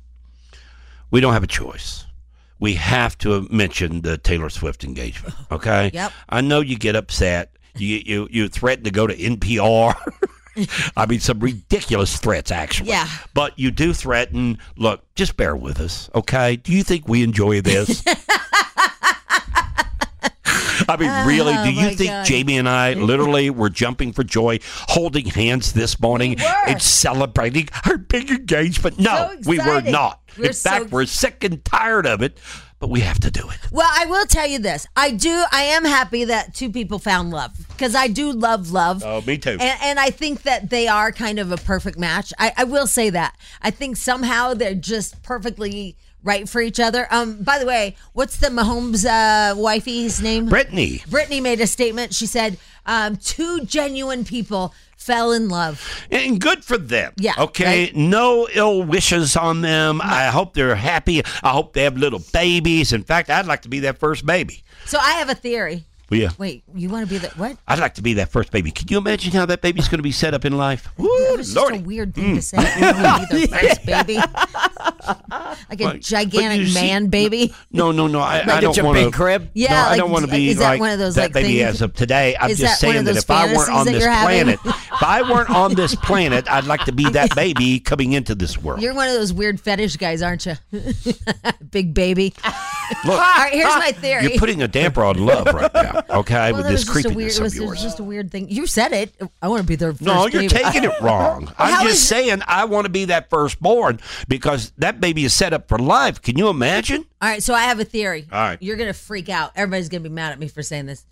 we don't have a choice. We have to mention the Taylor Swift engagement, okay? Yep. I know you get upset. You you you threaten to go to N P R. I mean, some ridiculous threats, actually. Yeah. But you do threaten. Look, just bear with us, okay? Do you think we enjoy this? I mean, really, do Oh, you my think God. Jamie and I literally were jumping for joy, holding hands this morning We were. and celebrating our big engagement? No, So we were excited. not. We're In fact, so- we're sick and tired of it, but we have to do it. Well, I will tell you this. I do. I am happy that two people found love because I do love love. Oh, me too. And, and I think that they are kind of a perfect match. I, I will say that. I think somehow they're just perfectly right for each other. Um. By the way, what's the Mahomes uh, wifey's name? Brittany. Brittany made a statement. She said, um, two genuine people fell in love. And good for them. Yeah, Okay. right? No ill wishes on them. I hope they're happy. I hope they have little babies. In fact, I'd like to be that first baby. So I have a theory. Well, yeah. Wait, you want to be the what? I'd like to be that first baby. Can you imagine how that baby's going to be set up in life? Woo, That was just Lordy. a weird thing to say. You want to be their first baby, like a But- gigantic but you see- man baby. No, no, no. I, Like I a don't want big to. crib? Yeah, no, I like, don't want to be is that like one of those, that like, baby things- as of today. I'm Is just that one saying of that those if I weren't fantasies on that this you're having? planet, if I weren't on this planet, I'd like to be that baby coming into this world. You're one of those weird fetish guys, aren't you? Big baby. Look, All right, here's my theory. you're putting a damper on love right now, okay, well, with that this was just a weird, creepiness it was of yours. just a weird thing. You said it. I want to be their first No, you're baby. taking it wrong. I'm How just is- saying I want to be that firstborn because that baby is set up for life. Can you imagine? All right, so I have a theory. All right. You're gonna freak out. Everybody's gonna be mad at me for saying this.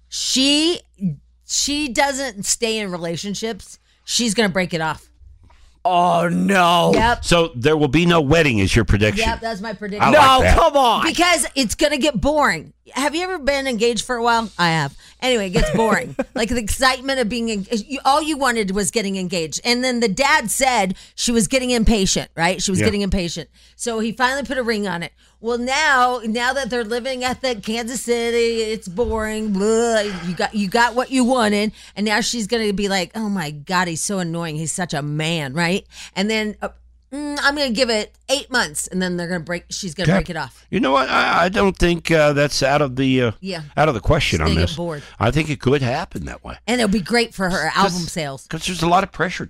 She she doesn't stay in relationships. She's gonna break it off. Oh, no. Yep. So there will be no wedding is your prediction. Yep, that's my prediction. I No, like that. come on. Because it's going to get boring. Have you ever been engaged for a while? I have. Anyway, it gets boring. Like the excitement of being engaged. You, all you wanted was getting engaged. And then the dad said she was getting impatient, right? She was Yeah. getting impatient. So he finally put a ring on it. Well, now, now that they're living at the Kansas City, it's boring. Blah, you got, you got what you wanted. And now she's going to be like, oh my God, he's so annoying. He's such a man, right? And then uh, mm, I'm going to give it eight months and then they're going to break, she's going to Okay. break it off. You know what? I, I don't think uh, that's out of the uh, Yeah. out of the question They on get this. bored. I think it could happen that way And it'll be great for her album sales. because there's a lot of pressure too.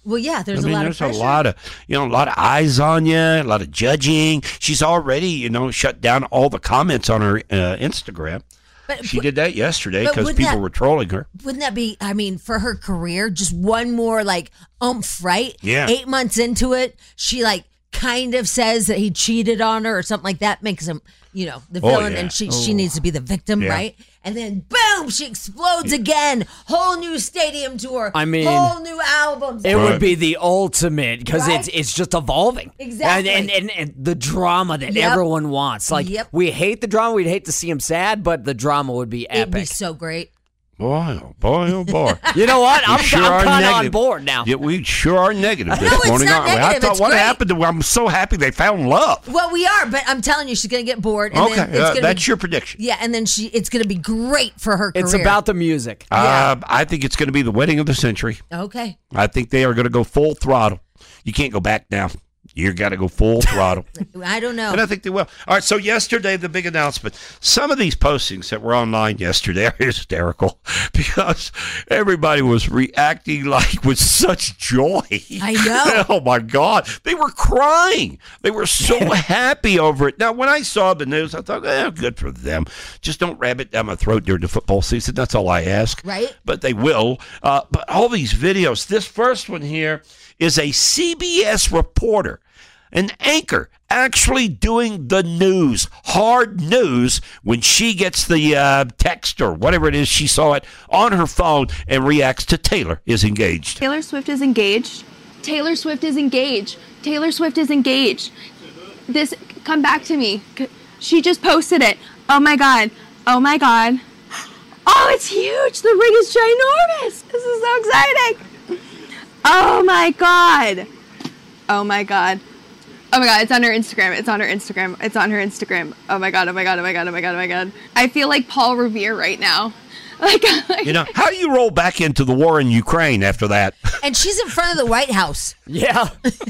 Well, yeah, there's I mean, a lot there's of pressure. a lot of, you know, a lot of eyes on you, a lot of judging. She's already, you know, shut down all the comments on her uh, Instagram. But, she did that yesterday but because wouldn't people that- were trolling her. Wouldn't that be, I mean, for her career, just one more like oomph, right? Yeah. Eight months into it, she like kind of says that he cheated on her or something like that, makes him, you know, the Oh, villain, yeah. and she Oh. she needs to be the victim, Yeah. right? And then boom, she explodes again. Whole new stadium tour. I mean, whole new albums. It would be the ultimate because Right? it's it's just evolving. Exactly. And, and, and, and the drama that Yep. everyone wants. Like, Yep. we hate the drama. We'd hate to see him sad, but the drama would be It'd be epic. so great. Boy, oh boy, oh boy. You know what? We I'm, sure I'm are kind of on negative. board now. Yeah, we sure are negative this No, it's morning, not aren't we? I negative, thought, it's what great. happened to I'm so happy they found love. Well, we are, but I'm telling you, she's gonna get bored. And Okay, then it's uh, gonna that's be, your prediction. Yeah, and then she, it's gonna be great for her career. It's about the music. Uh, I think it's going to be the wedding of the century. Okay. I think they are going to go full throttle. You can't go back now. You got to go full throttle. I don't know. And I think they will. All right, so yesterday, the big announcement. Some of these postings that were online yesterday are hysterical because everybody was reacting like with such joy. I know. Oh, my God. They were crying. They were so happy over it. Now, when I saw the news, I thought, eh, good for them. Just don't ram it down my throat during the football season. That's all I ask. Right. But they will. Uh, but all these videos, this first one here is a C B S reporter, an anchor, actually doing the news, hard news, when she gets the uh, text or whatever it is, she saw it on her phone and reacts to Taylor is engaged. Taylor Swift is engaged. Taylor Swift is engaged. Taylor Swift is engaged. This, come back to me. C- She just posted it. Oh my God. Oh my God. Oh, it's huge. The ring is ginormous. This is so exciting. Oh my God. Oh my God. Oh my God, it's on her Instagram. It's on her Instagram. It's on her Instagram. Oh my God, oh my God, oh my God, oh my God, oh my God. I feel like Paul Revere right now. Like, You know, how do you roll back into the war in Ukraine after that? And she's in front of the White House. Yeah.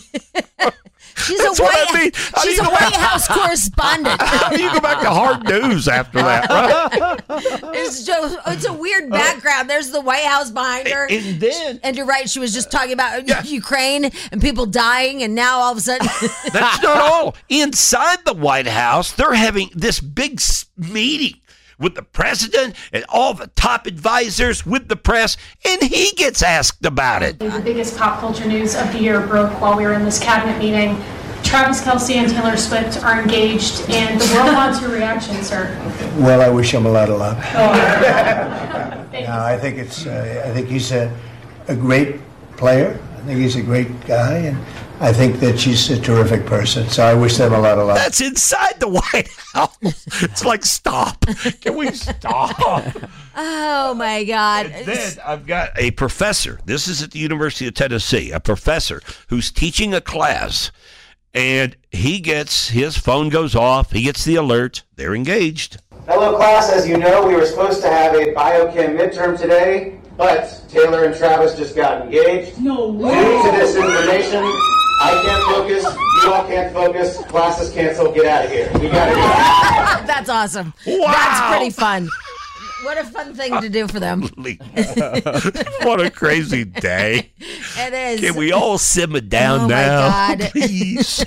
She's That's a what White I mean. How do She's you a go White back- House correspondent. How do you go back to hard news after that, right? It's just, it's a weird background. There's the White House behind her. And then, and you're right, she was just talking about Ukraine and people dying, and now all of a sudden, That's not all. Inside the White House, they're having this big s- meeting with the president and all the top advisors with the press, and he gets asked about it. The biggest pop culture news of the year broke while we were in this cabinet meeting. Travis Kelce and Taylor Swift are engaged, and the world wants your reaction, sir. Well, I wish him a lot of luck. Oh. No, I think it's. Uh, I think he's a, a great player. I think he's a great guy, and I think that she's a terrific person. So I wish them a lot of luck. That's inside the White House. It's like, stop. Can we stop? oh my God. Then I've got a professor. This is at the University of Tennessee, a professor who's teaching a class, and he gets, his phone goes off. He gets the alert. They're engaged. Hello, class. As you know, we were supposed to have a biochem midterm today, but Taylor and Travis just got engaged. No way. Due to this information, I can't focus. You all can't focus. Class is canceled. Get out of here. We gotta go. That's awesome. Wow. That's pretty fun. What a fun thing to do for them. What a crazy day. It is. Can we all simmer down Oh, my now? God. Please.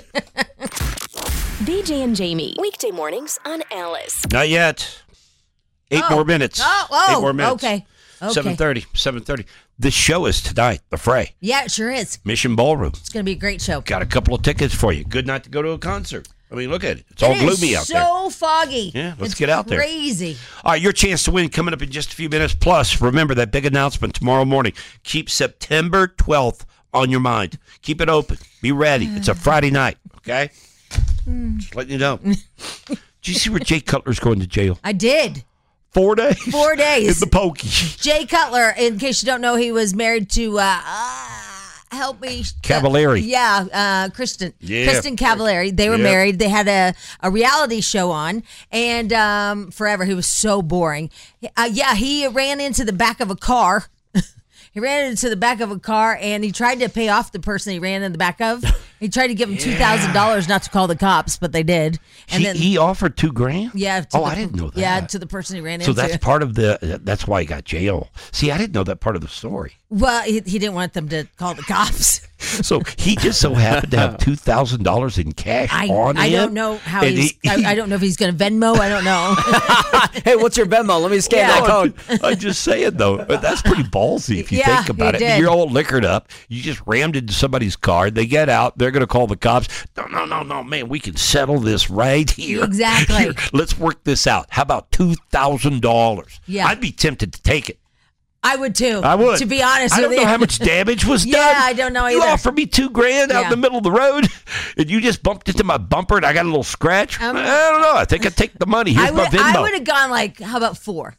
B J and Jamie, weekday mornings on Alice. Not yet. Eight Oh. more minutes. Oh, oh, Eight more minutes. okay. Okay. seven thirty. seven thirty. The show is tonight, The Fray. Yeah, it sure is. Mission Ballroom. It's going to be a great show. Got a couple of tickets for you. Good night to go to a concert. I mean, look at it. It's all It is gloomy out there. so foggy. Yeah, let's It's get out there. Crazy. All right, your chance to win coming up in just a few minutes. Plus, remember that big announcement tomorrow morning. Keep September twelfth on your mind. Keep it open. Be ready. It's a Friday night, okay? Just letting you know. Did you see where Jay Cutler's going to jail? I did. Four days? Four days. In the pokey. Jay Cutler, in case you don't know, he was married to, uh, uh help me. Cavallari. Uh, yeah, uh, Kristen. Yeah. Kristen Cavallari. They were Yep. married. They had a, a reality show on, and um, forever. He was so boring. Uh, yeah, he ran into the back of a car. He ran into the back of a car, and he tried to pay off the person he ran in the back of. He tried to give him two thousand dollars not to call the cops, but they did. And he, then he offered two grand? yeah. To Oh, the, I didn't know that. Yeah, to the person he ran So into. that's part of the, that's why he got jail. See, I didn't know that part of the story. Well, he, he didn't want them to call the cops. So he just so happened to have two thousand dollars in cash I, on I him. don't know how and he's. he- I, I don't know if he's going to Venmo. I don't know. Hey, what's your Venmo? Let me scan Yeah. that code. I'm just saying, though, but that's pretty ballsy if you Yeah, think about he it. did. You're all liquored up. You just rammed into somebody's car. They get out. They're going to call the cops. No, no, no, no, man. We can settle this right here. Exactly. Here, let's work this out. How about two thousand dollars? Yeah. I'd be tempted to take it. I would too. I would. To be honest I with don't know you. how much damage was Yeah, done. I don't know You either. offer me two grand out in Yeah. the middle of the road, and you just bumped into my bumper, and I got a little scratch. Um, I don't know. I think I'd take the money. Here's I my would. Venmo. I would have gone like, how about four?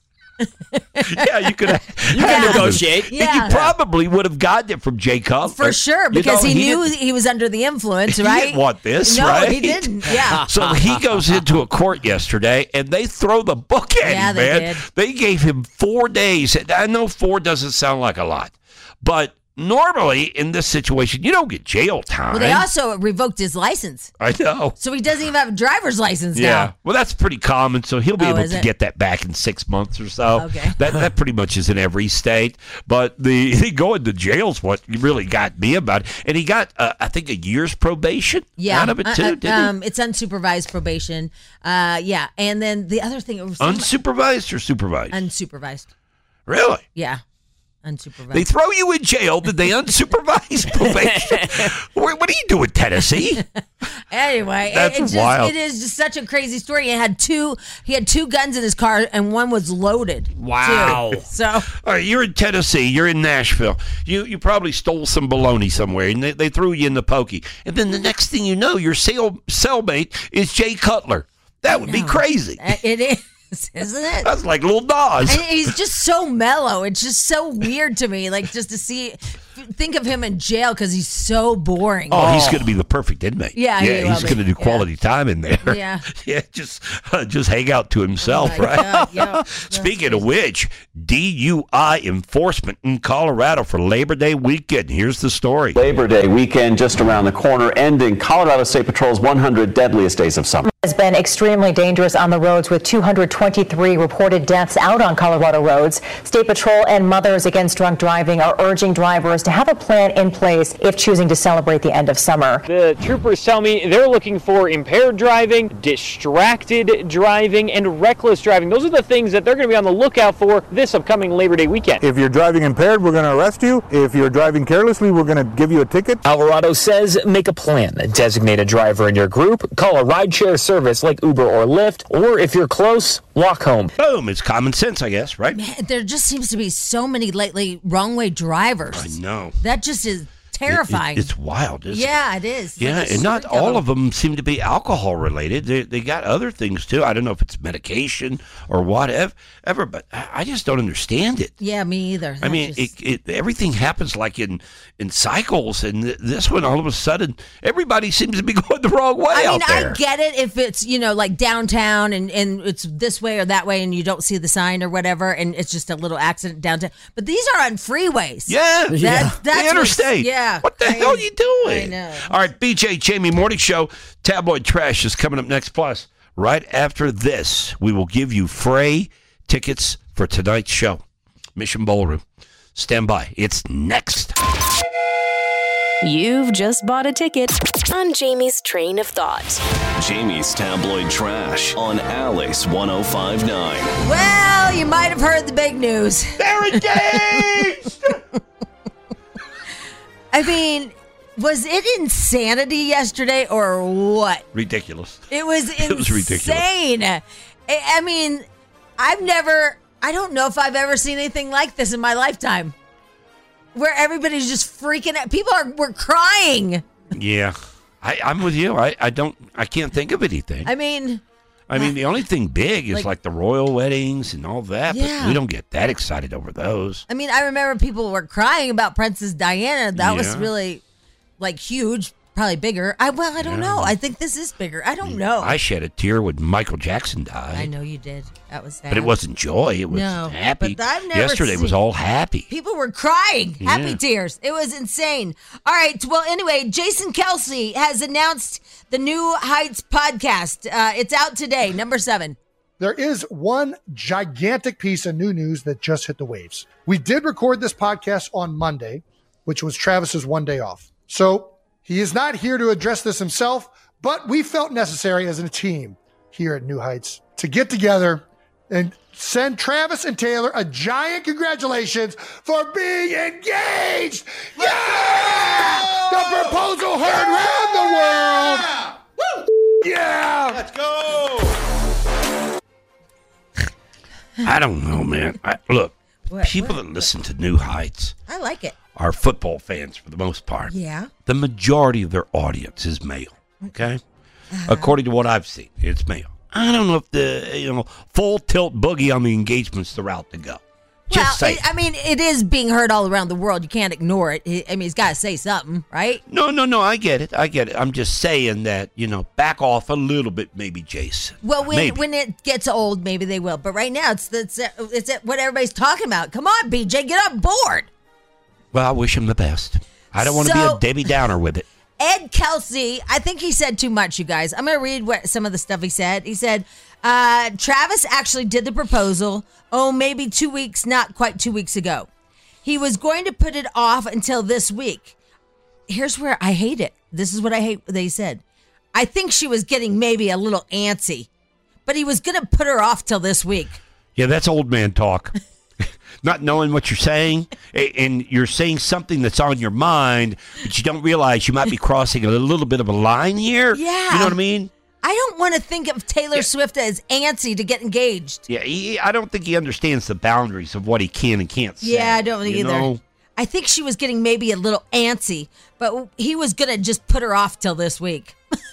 Yeah, you could. You can negotiate. Yeah. You probably would have gotten it from Jay Cutler. For sure, You because know, he, knew didn't- he was under the influence, he right? didn't want this, no, right? he didn't. Yeah. So he goes into a court yesterday, and they throw the book at Yeah, him, they man. did. They gave him four days. And I know four doesn't sound like a lot, but normally in this situation, you don't get jail time. Well, they also revoked his license, I know. so he doesn't even have a driver's license Yeah, now. well, that's pretty common. So he'll be Oh, able is to it? get that back in six months or so. Okay. That that pretty much is in every state. But the he going to jail's what really got me about it. And he got, uh, I think, a year's probation Yeah, out of it uh, too. uh, didn't um, it's unsupervised probation. Uh, yeah, and then the other thing, it was he? Unsupervised or supervised? unsupervised. Really? Yeah, unsupervised. They throw you in jail. Did they unsupervise probation? What what are you doing, Tennessee? Anyway, That's it, it just, wild. it is just such a crazy story. He had two. He had two guns in his car, and one was loaded. Wow. too. So All right, you're in Tennessee. You're in Nashville. You you probably stole some bologna somewhere, and they, they threw you in the pokey. And then the next thing you know, your cell, cellmate is Jay Cutler. That would be crazy. Uh, it is, isn't it? That's like Lil Nas. And he's just so mellow. It's just so weird to me, like just to see, think of him in jail because he's so boring. Oh, he's going to be the perfect inmate. Yeah, he yeah, will he's be. going to do quality time in there. Yeah. yeah, just uh, just hang out to himself, Oh my right? God, yeah. Speaking of which, D U I enforcement in Colorado for Labor Day weekend. Here's the story. Labor Day weekend just around the corner, ending Colorado State Patrol's one hundred deadliest days of summer. Has been extremely dangerous on the roads with two hundred twenty-three reported deaths out on Colorado roads. State Patrol and Mothers Against Drunk Driving are urging drivers to have a plan in place if choosing to celebrate the end of summer. The troopers tell me they're looking for impaired driving, distracted driving, and reckless driving. Those are the things that they're going to be on the lookout for this upcoming Labor Day weekend. If you're driving impaired, we're going to arrest you. If you're driving carelessly, we're going to give you a ticket. Colorado says make a plan. Designate a driver in your group, call a rideshare service like Uber or Lyft, or if you're close, walk home. Boom. It's common sense, I guess, right? Man, there just seems to be so many lately wrong way drivers. I know. That just is terrifying. It- it- it's wild, isn't it? Yeah, it is. Yeah, There's and not three all of them seem to be alcohol related. They they got other things too. I don't know if it's medication or whatever, ever, but I I just don't understand it. Yeah, me either. I That mean, just- it, it, everything happens like in in cycles, and th- this one all of a sudden everybody seems to be going the wrong way I out mean, there. I get it if it's, you know, like downtown and, and it's this way or that way and you don't see the sign or whatever and it's just a little accident downtown. But these are on freeways. Yeah, That- yeah. That's the what's- interstate. Yeah. What the hell are you doing? I know. All right, B J Jamie Morning Show, Tabloid Trash is coming up next. Plus, right after this, we will give you free tickets for tonight's show, Mission Ballroom. Stand by. It's next. You've just bought a ticket on Jamie's Train of Thought. Jamie's Tabloid Trash on Alice one oh five point nine. Well, you might have heard the big news. They're engaged! I mean, was it insanity yesterday or what? Ridiculous. It was insane. It was ridiculous. I, I mean, I've never, I don't know if I've ever seen anything like this in my lifetime. Where everybody's just freaking out. People are were crying. Yeah, I, I'm with you. I, I don't. I can't think of anything. I mean, I mean, the only thing big is Like- like, the royal weddings and all that, Yeah. but we don't get that excited over those. I mean, I remember people were crying about Princess Diana. That was Yeah. really like huge. probably bigger. I well, I don't Yeah. know. I think this is bigger. I don't know. I shed a tear when Michael Jackson died. I know you did. That was sad. But it wasn't joy. It was No, happy. but I've never Yesterday was seen- all happy. People were crying, happy Yeah. tears. It was insane. All right. Well, anyway, Jason Kelsey has announced the New Heights podcast. Uh, it's out today, number seven. There is one gigantic piece of new news that just hit the waves. We did record this podcast on Monday, which was Travis's one day off. So he is not here to address this himself, but we felt necessary as a team here at New Heights to get together and send Travis and Taylor a giant congratulations for being engaged. Yeah! The proposal heard around the world. Yeah! Let's go! I don't know, man. I, look, What- people that listen to New Heights I like it. are football fans for the most part. Yeah. The majority of their audience is male. Okay, Uh-huh. according to what I've seen, it's male. I don't know if the you know full tilt boogie on the engagement's the route to go. Just Well, say. it, I mean, it is being heard all around the world. You can't ignore it. He- I mean, he's got to say something, right? No, no, no. I get it. I get it. I'm just saying that you know, back off a little bit, maybe, Jason. Well, when Maybe. when it gets old, maybe they will. But right now, it's it's it's what everybody's talking about. Come on, B J, get on board. Well, I wish him the best. I don't want to So- be a Debbie Downer with it. Ed Kelsey, I think he said too much, you guys. I'm going to read what some of the stuff he said. He said, uh, Travis actually did the proposal, oh, maybe two weeks, not quite two weeks ago. He was going to put it off until this week. Here's where I hate it. This is what I hate, they said. I think she was getting maybe a little antsy, but he was going to put her off till this week. Yeah, that's old man talk. Not knowing what you're saying, a- and you're saying something that's on your mind, but you don't realize you might be crossing a little bit of a line here. Yeah. You know what I mean? I don't want to think of Taylor Swift as antsy to get engaged. Yeah, he, I don't think he understands the boundaries of what he can and can't say. Yeah, I don't you either. know? I think she was getting maybe a little antsy, but he was going to just put her off till this week.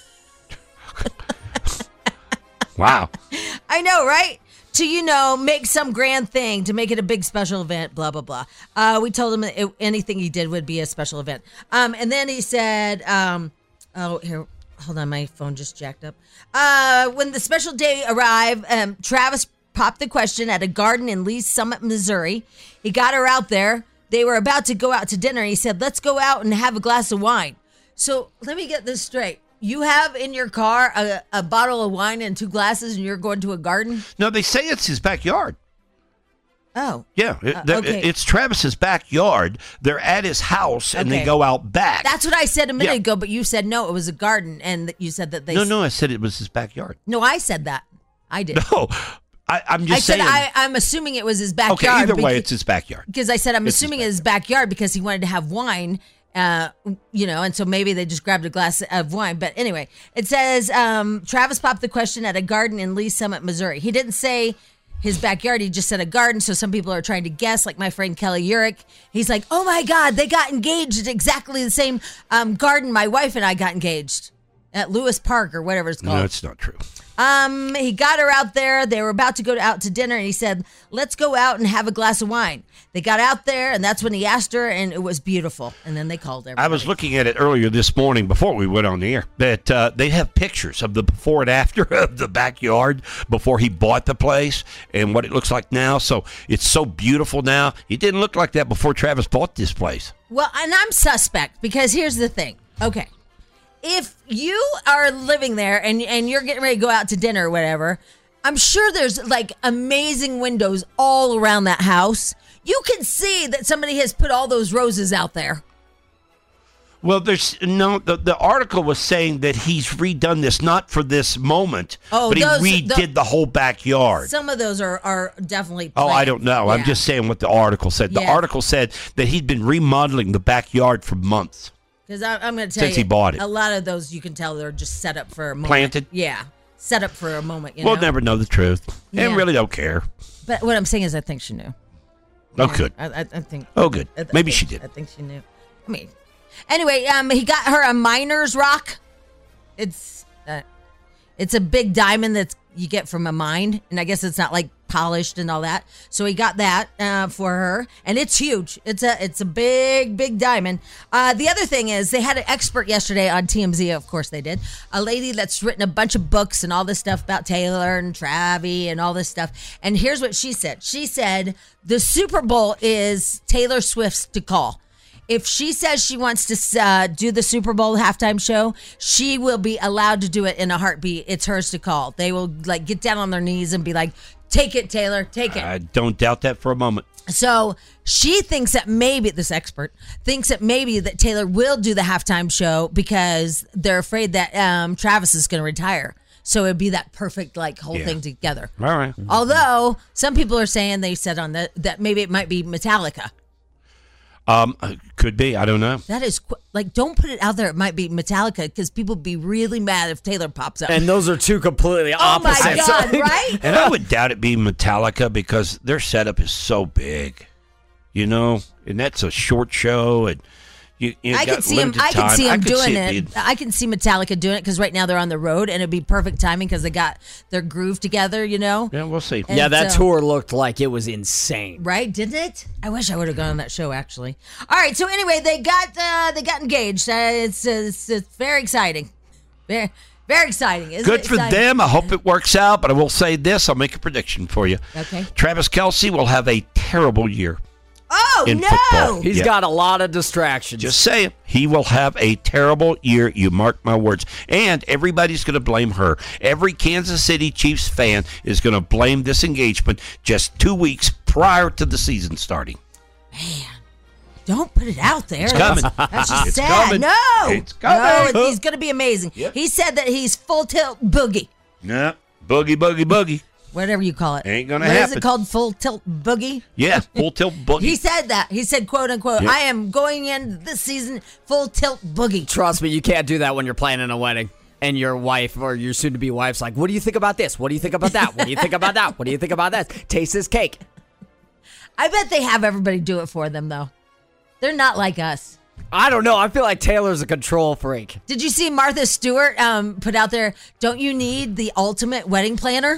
Wow. I know, right? To, you know, make some grand thing, to make it a big special event, blah, blah, blah. Uh, we told him that it, anything he did would be a special event. Um, and then he said, um, oh, here, hold on, my phone just jacked up. Uh, when the special day arrived, um, Travis popped the question at a garden in Lee's Summit, Missouri. He got her out there. They were about to go out to dinner. He said, let's go out and have a glass of wine. So let me get this straight. You have in your car a, a bottle of wine and two glasses, and you're going to a garden? No, they say it's his backyard. Oh. Yeah, it- Uh, the- okay. it's Travis's backyard. They're at his house, and they Okay. go out back. That's what I said a minute Yeah. ago, but you said no, it was a garden, and that you said that they. no, no, I said it was his backyard. No, I said that. I did. No, I, I'm just I said saying. I, I'm assuming it was his backyard. okay, either way, beca- it's his backyard. Because I said I'm It's his assuming it's his backyard because he wanted to have wine, uh, you know, and so maybe they just grabbed a glass of wine. But anyway, it says um, Travis popped the question at a garden in Lee Summit, Missouri. He didn't say his backyard. He just said a garden. So some people are trying to guess, like my friend Kelly Urich. He's like, oh my God, they got engaged at exactly the same um, garden my wife and I got engaged at Lewis Park or whatever it's called. No, it's not true. Um, he got her out there. They were about to go out to dinner, and he said, let's go out and have a glass of wine. They got out there, and that's when he asked her, and it was beautiful. And then they called everybody. I was looking at it earlier this morning before we went on the air that uh, they have pictures of the before and after of the backyard before he bought the place and what it looks like now. So it's so beautiful now. It didn't look like that before Travis bought this place. Well, and I'm suspect because here's the thing. Okay. If you are living there and, and you're getting ready to go out to dinner or whatever, I'm sure there's like amazing windows all around that house. You can see that somebody has put all those roses out there. Well, there's no. The, the article was saying that he's redone this not for this moment, Oh, but he those- redid tho- the whole backyard. Some of those are, are definitely Oh, I planned. don't know. I'm Yeah. just saying what the article said. The Yeah. article said that he'd been remodeling the backyard for months. Because I'm going to tell Since you, he bought it. a lot of those you can tell they're just set up for a moment. Planted? Yeah, set up for a moment. You we'll know? never know the truth, Yeah. and really don't care. But what I'm saying is, I think she knew. Oh, good. I, I, I think. Oh, good. I- I Maybe think- she did. I think she knew. I mean, anyway, um, he got her a miner's rock. It's uh, it's a big diamond that's you get from a mine, and I guess it's not like polished and all that. So he got that uh, for her, and it's huge. It's a it's a big big diamond. Uh, the other thing is they had an expert yesterday on T M Z. Of course they did. A lady that's written a bunch of books and all this stuff about Taylor and Travi and all this stuff. And here's what she said. She said the Super Bowl is Taylor Swift's to call. If she says she wants to uh, do the Super Bowl halftime show, she will be allowed to do it in a heartbeat. It's hers to call. They will like get down on their knees and be like, take it, Taylor, take it. I don't doubt that for a moment. So she thinks that maybe, this expert, thinks that maybe that Taylor will do the halftime show because they're afraid that um, Travis is going to retire. So it'd be that perfect like whole Yeah. thing together. All right. Although some people are saying, they said on the, that maybe it might be Metallica. Um, could be. I don't know. That is qu- like, don't put it out there. It might be Metallica because people be really mad if Taylor pops up. And those are two completely Oh my opposite. God, right? And I would doubt it being Metallica because their setup is so big, you know, and that's a short show, and you, you I got can see him. limited I can time. see him could doing see it. being- I can see Metallica doing it because right now they're on the road, and it'd be perfect timing because they got their groove together. You know, yeah, we'll see. And Yeah, that so- tour looked like it was insane. right? Didn't it? I wish I would have gone on that show. Actually. All right. So anyway, they got uh, they got engaged. Uh, it's, it's it's very exciting. Very very exciting. Isn't Good it for exciting? them. I hope it works out. But I will say this: I'll make a prediction for you. Okay. Travis Kelce will have a terrible year. Oh in no! football. He's Yeah. got a lot of distractions. Just saying, he will have a terrible year. You mark my words. And everybody's going to blame her. Every Kansas City Chiefs fan is going to blame this engagement just two weeks prior to the season starting. Don't put it out there. It's coming. That's, that's just It's sad. coming. No, It's coming. no, he's going to be amazing. He said that he's full tilt boogie, Nah, boogie, boogie, boogie. whatever you call it. Ain't gonna What is happen. it called? Full tilt boogie. Yeah, full tilt boogie. He said that. He said, "quote unquote," Yep. I am going in this season full tilt boogie. Trust me, you can't do that when you're planning a wedding. And your wife or your soon-to-be wife's like, what do you think about this? What do you think about that? What do you think about that? What do you think about that? Taste this cake. I bet they have everybody do it for them, though. They're not like us. I don't know. I feel like Taylor's a control freak. Did you see Martha Stewart um, put out there, don't you need the ultimate wedding planner?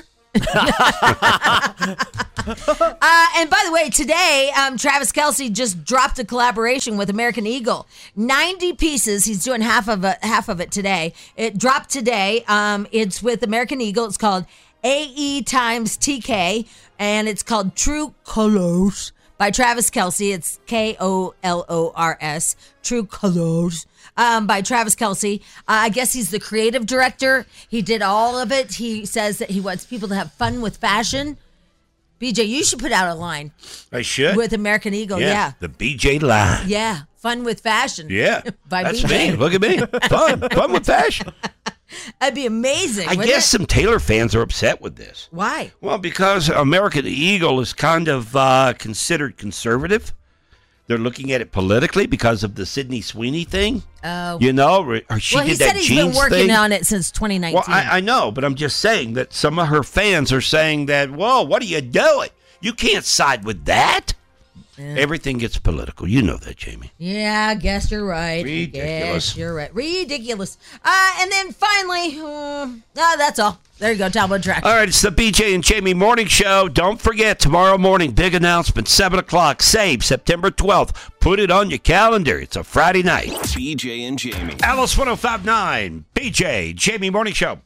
uh, and by the way, today, um, Travis Kelce just dropped a collaboration with American Eagle. ninety pieces. He's doing half of it, half of it today. It dropped today. Um, it's with American Eagle. It's called A E times T K, and it's called True Colors by Travis Kelce. It's K O L O R S. True Colors. Um, by Travis Kelce. Uh, I guess he's the creative director. He did all of it. He says that he wants people to have fun with fashion. B J, you should put out a line. I should. With American Eagle, yeah. The B J line. Yeah, fun with fashion. Yeah. By That's B J. me. Look at me. Fun. Fun with fashion. That'd be amazing. I wouldn't guess it? some Taylor fans are upset with this. Why? Well, because American Eagle is kind of uh, considered conservative. They're looking at it politically because of the Sydney Sweeney thing. Oh. You know, re- or she well, he did said that he's jeans been working thing. on it since twenty nineteen. Well, I, I know, but I'm just saying that some of her fans are saying that, whoa, what are you doing? You can't side with that. Yeah. Everything gets political. You know that, Jamie. Yeah, I guess you're right. Ridiculous. Guess you're right. Ridiculous. Uh, and then finally, uh, uh, that's all. There you go, Tabloid Trash. All right, it's the B J and Jamie Morning Show. Don't forget, tomorrow morning, big announcement, seven o'clock, save September twelfth. Put it on your calendar. It's a Friday night. B J and Jamie. Alice one oh five point nine, B J, Jamie Morning Show.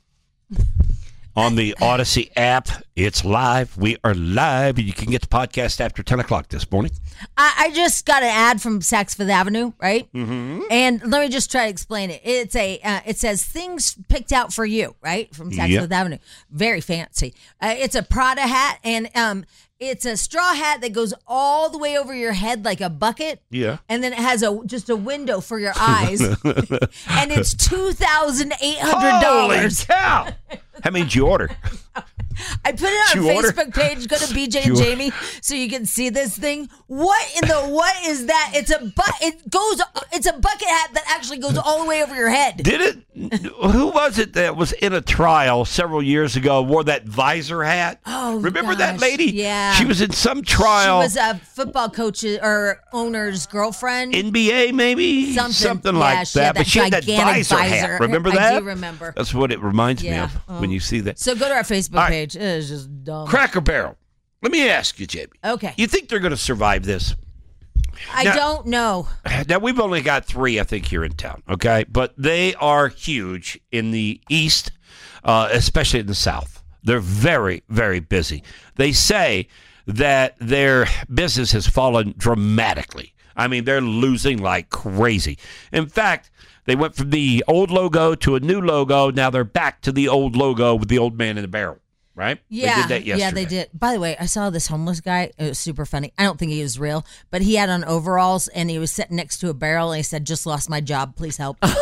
On the Odyssey app, it's live. We are live. You can get the podcast after ten o'clock this morning. I, I just got an ad from Saks Fifth Avenue, right? Mm-hmm. And let me just try to explain it. It's a. Uh, it says things picked out for you, right? From Saks Yep. Fifth Avenue. Very fancy. Uh, it's a Prada hat, and um, it's a straw hat that goes all the way over your head like a bucket. Yeah. And then it has a just a window for your eyes, and it's two thousand eight hundred dollars. Holy cow! How many did you order? I put it on Did a you order? Facebook page. Go to B J Did and you- Jamie so you can see this thing. What in the what is that? It's a but. It goes. It's a bucket hat that actually goes all the way over your head. Did it? Who was it that was in a trial several years ago, wore that visor hat? Oh, remember that gosh, lady? yeah. She was in some trial. She was a football coach or owner's girlfriend. N B A, maybe Something. Yeah, like she had that. But she had that gigantic visor, visor. hat. Remember I that? do remember. That's what it reminds me Yeah. of Oh. when you see that. So go to our Facebook All right. page. It is just dumb. Cracker Barrel. let me ask you, Jamie. Okay. You think they're going to survive this? I now, don't know. Now, we've only got three, I think, here in town, okay? But they are huge in the east, uh, especially in the south. They're very, very busy. They say that their business has fallen dramatically. I mean, they're losing like crazy. In fact, they went from the old logo to a new logo. Now they're back to the old logo with the old man in the barrel. Right? Yeah, they did that yesterday. yeah, they did. By the way, I saw this homeless guy. It was super funny. I don't think he was real, but he had on overalls and he was sitting next to a barrel and he said, "Just lost my job. Please help." It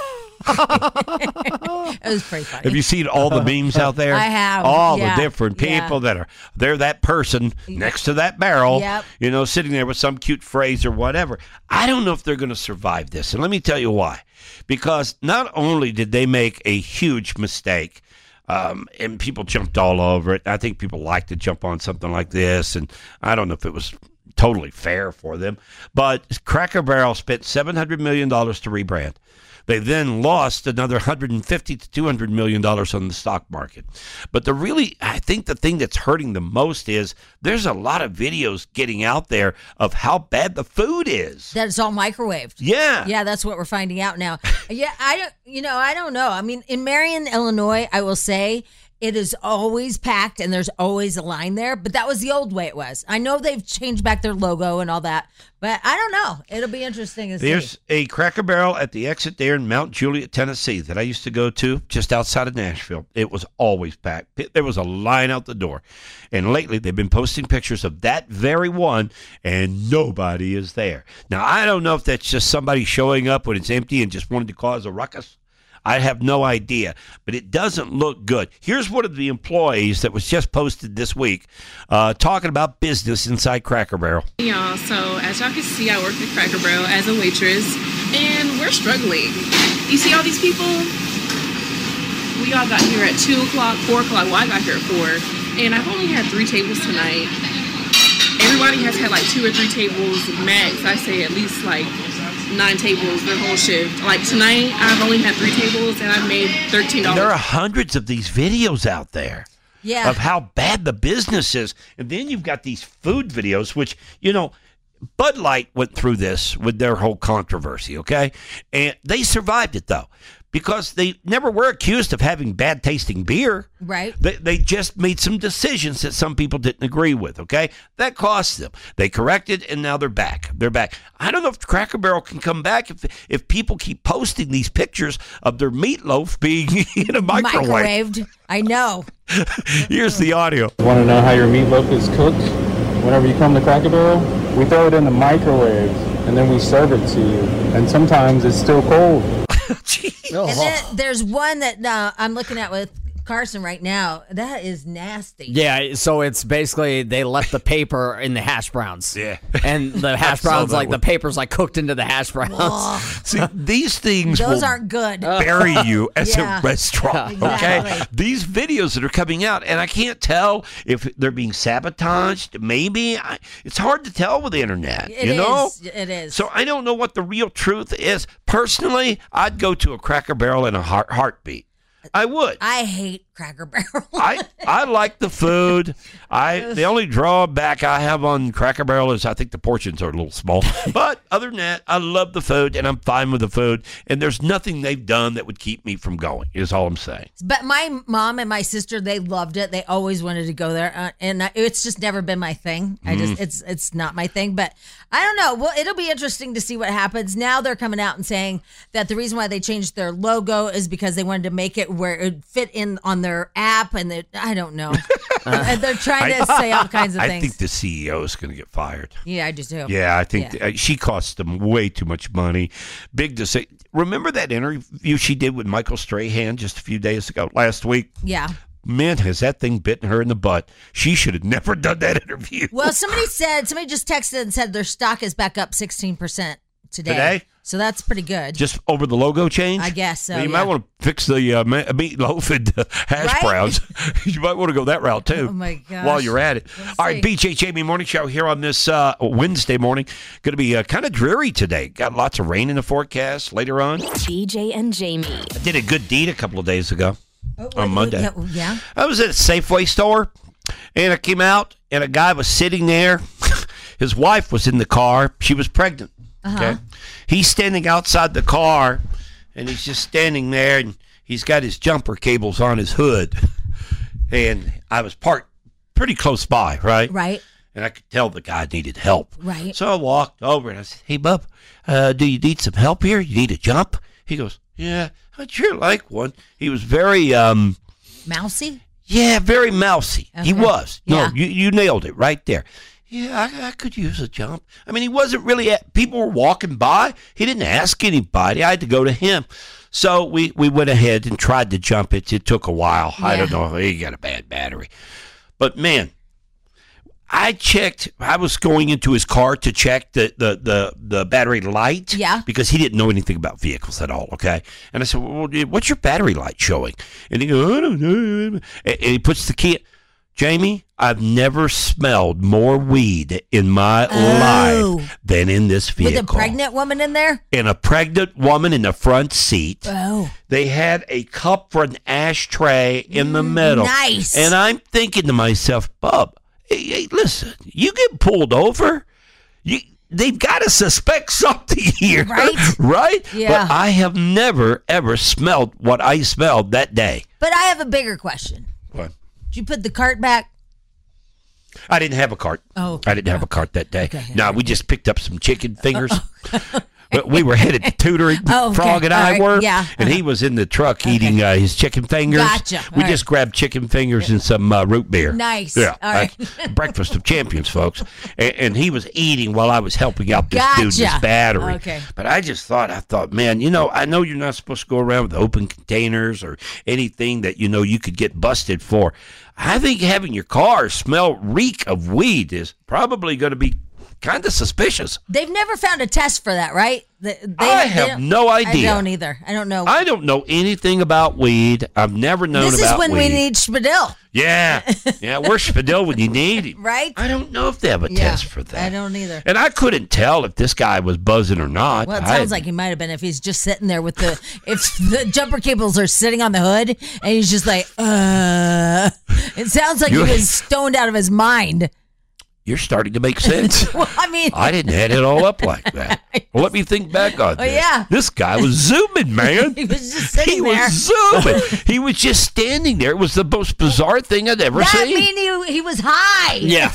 was pretty funny. Have you seen all the memes out there? I have. All yeah. the different people yeah. that are they're that person next to that barrel, yep. you know, sitting there with some cute phrase or whatever. I don't know if they're going to survive this, and let me tell you why. Because not only did they make a huge mistake. Um, and people jumped all over it. I think people like to jump on something like this, and I don't know if it was totally fair for them. But Cracker Barrel spent seven hundred million dollars to rebrand. They then lost another one hundred fifty to two hundred million dollars on the stock market. But the really, I think the thing that's hurting the most is there's a lot of videos getting out there of how bad the food is. That it's all microwaved. Yeah. Yeah, that's what we're finding out now. yeah, I don't, you know, I don't know. I mean, in Marion, Illinois, I will say it is always packed and there's always a line there, but that was the old way it was. I know they've changed back their logo and all that, but I don't know. It'll be interesting to There's see. a Cracker Barrel at the exit there in Mount Juliet, Tennessee that I used to go to just outside of Nashville. It was always packed. There was a line out the door. And lately they've been posting pictures of that very one and nobody is there. Now, I don't know if that's just somebody showing up when it's empty and just wanted to cause a ruckus. I have no idea, but it doesn't look good. Here's one of the employees that was just posted this week uh, talking about business inside Cracker Barrel. Y'all, so as y'all can see, I work at Cracker Barrel as a waitress, and we're struggling. You see all these people? We all got here at two o'clock, four o'clock. Well, I got here at four, and I've only had three tables tonight. Everybody has had like two or three tables max. I say at least like nine tables their whole shift. Like tonight, I've only had three tables and I've made thirteen dollars. There are hundreds of these videos out there yeah. of how bad the business is. And then you've got these food videos, which, you know, Bud Light went through this with their whole controversy, okay? And they survived it, though, because they never were accused of having bad tasting beer. Right. They, they just made some decisions that some people didn't agree with, okay? That cost them. They corrected, and now they're back. They're back. I don't know if Cracker Barrel can come back if if people keep posting these pictures of their meatloaf being in a microwave. Microwaved. I know. Here's the audio. Want to know how your meatloaf is cooked? Whenever you come to Cracker Barrel, we throw it in the microwave, and then we serve it to you. And sometimes it's still cold. And then there's one that uh, I'm looking at with Carson right now. That is nasty. Yeah, so it's basically they left the paper in the hash browns. Yeah. And the hash browns, like the paper's like cooked into the hash browns. Ugh. See, these things Those will aren't good. bury you as Yeah. a restaurant, okay? Exactly. These videos that are coming out, and I can't tell if they're being sabotaged. Maybe. I, it's hard to tell with the internet, It you know? is. It is. So I don't know what the real truth is. Personally, I'd go to a Cracker Barrel in a heart, heartbeat. I would. I hate Cracker Barrel. I, I like the food. I the only drawback I have on Cracker Barrel is I think the portions are a little small. But other than that, I love the food and I'm fine with the food. And there's nothing they've done that would keep me from going. Is all I'm saying. But my mom and my sister, they loved it. They always wanted to go there, uh, and uh, it's just never been my thing. I just Mm. it's it's not my thing. But I don't know. Well, it'll be interesting to see what happens. Now they're coming out and saying that the reason why they changed their logo is because they wanted to make it where it would fit in on their app, and they, I don't know. And they're trying to say all kinds of I things. think the C E O is going to get fired. Yeah, I do too. Yeah, I think Yeah. th- she cost them way too much money. Big to say. Remember that interview she did with Michael Strahan just a few days ago, last week? Yeah. Man, has that thing bitten her in the butt. She should have never done that interview. Well, somebody said, somebody just texted and said their stock is back up sixteen percent today. Today? So that's pretty good. Just over the logo change? I guess so, Well, you yeah. might want to fix the uh, ma- meatloaf and uh, hash Right? browns. You might want to go that route, too. Oh, my gosh. While you're at it. Let's All right, see. B J Jamie Morning Show here on this uh, Wednesday morning. Going to be uh, kind of dreary today. Got lots of rain in the forecast later on. B J and Jamie. I did a good deed a couple of days ago Oh, on Monday. Yeah. yeah. I was at a Safeway store, and I came out, and a guy was sitting there. His wife was in the car. She was pregnant. Uh-huh. Okay, he's standing outside the car, and he's just standing there, and he's got his jumper cables on his hood. And I was parked pretty close by, right? Right. And I could tell the guy needed help. Right. So I walked over and I said, "Hey, bub, uh, do you need some help here? You need a jump?" He goes, "Yeah, I'd sure like one." He was very, um, Mousy? yeah, very mousy. He Okay. was. Yeah. No, you, you nailed it right there. Yeah, I, I could use a jump. I mean, he wasn't really, at, people were walking by. He didn't ask anybody. I had to go to him. So we, we went ahead and tried to jump it. It took a while. I Yeah. don't know. He got a bad battery. But, man, I checked. I was going into his car to check the, the, the, the battery light. Yeah. Because he didn't know anything about vehicles at all, okay? And I said, well, what's your battery light showing? And he goes, I don't know. And he puts the key in. Jamie, I've never smelled more weed in my Oh. life than in this vehicle. With a pregnant woman in there? And a pregnant woman in the front seat. Oh. They had a cup for an ashtray in the middle. Nice. And I'm thinking to myself, Bub, hey, hey, listen, you get pulled over, you they've got to suspect something here. Right? Right? Yeah. But I have never, ever smelled what I smelled that day. But I have a bigger question. What? Did you put the cart back? I didn't have a cart. Oh, okay. I didn't have a cart that day. Okay, no, we just picked up some chicken fingers. But we were headed to tutoring. Oh, okay. Frog and All I right. were. Yeah. And he was in the truck eating uh, his chicken fingers. Gotcha. We All just grabbed chicken fingers and some uh, root beer. Nice. Yeah. All right. like breakfast of champions, folks. And, and he was eating while I was helping out this dude in his Gotcha. battery. Okay. But I just thought, I thought, man, you know, I know you're not supposed to go around with open containers or anything that, you know, you could get busted for. I think having your car smell reek of weed is probably going to be kind of suspicious. They've never found a test for that, right? They, they, I they have don't- no idea. I don't either. I don't know. I don't know anything about weed. I've never known this about is when weed. we need Spadil, Yeah. Yeah, where's Spadil when you need him? right? I don't know if they have a Yeah, test for that. I don't either. And I couldn't tell if this guy was buzzing or not. Well, it I- sounds like he might have been if he's just sitting there with the if the jumper cables are sitting on the hood and he's just like, uh. It sounds like You- he was stoned out of his mind. You're starting to make sense. Well, I mean, I didn't add it all up like that. Well, let me think back on Oh, this. yeah. This guy was zooming, man. he was just sitting He there. was zooming. He was just standing there. It was the most bizarre thing I'd ever that seen. mean he, he was high. Yeah.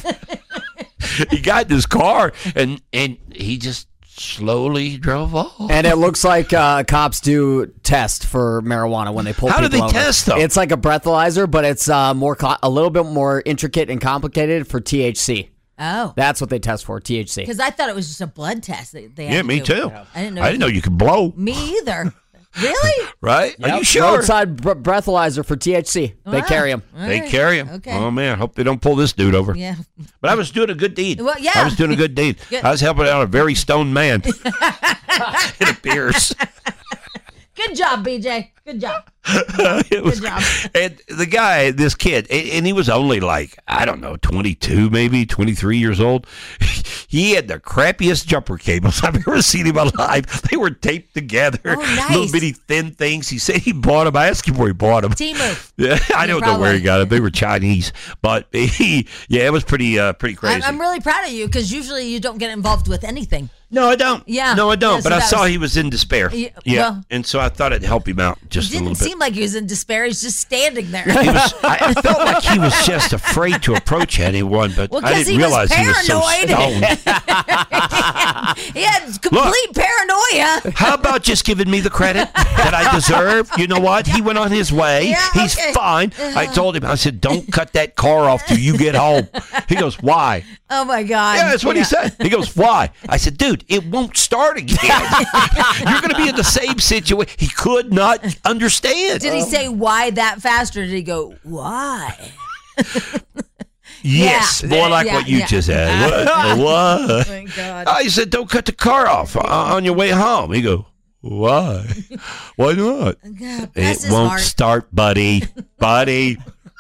He got in his car and and he just slowly drove off. And it looks like uh, cops do test for marijuana when they pull How do people they over. test them? It's like a breathalyzer, but it's uh, more co- a little bit more intricate and complicated for T H C. Oh. That's what they test for, T H C. Because I thought it was just a blood test. That they had Yeah, to me do. too. I didn't know. I didn't know you could blow. Me either. Really? Right? Are Yep. you sure? Roadside br- breathalyzer for T H C. They Wow. carry them. All They right. carry him. Okay. Oh, man. Hope they don't pull this dude over. Yeah. But I was doing a good deed. Well, yeah. I was doing a good deed. Good. I was helping out a very stoned man. It appears. Good job, B J. Good job. It was- Good job. And the guy, this kid, and and he was only like, I don't know, twenty-two, maybe twenty-three years old. He had the crappiest jumper cables I've ever seen him alive. They were taped together, Oh, nice. little bitty thin things. He said he bought them. I asked him where he bought them. Temu. Yeah, I don't know where he got them. They were Chinese, but he, yeah, it was pretty, uh, pretty crazy. I'm, I'm really proud of you because usually you don't get involved with anything. No, I don't. Yeah. No, I don't. Yeah, but so I that saw was- he was in despair. Yeah, Yeah. well- and so I thought I'd help him out just It a didn't little bit. seem like he was in despair. He's just standing there. He was, I, I felt like he was just afraid to approach anyone, but Well, I 'cause didn't he was realize he was so paranoid. stoned. He had complete paranoia. How about just giving me the credit that I deserve? You know what? He went on his way. Yeah, He's okay. fine. I told him, I said, don't cut that car off till you get home. He goes, why? Oh my God. Yeah, that's what Yeah. he said. He goes, why? I said, dude, it won't start again. You're going to be in the same situation. He could not understand. Did he say why that fast, or did he go why? Yes, Yeah. more like Yeah, what you yeah. just said. What? What? Oh my God. I said, don't cut the car off uh, on your way home. He go, why? Why not? God, It bless his won't heart. start, buddy. Buddy.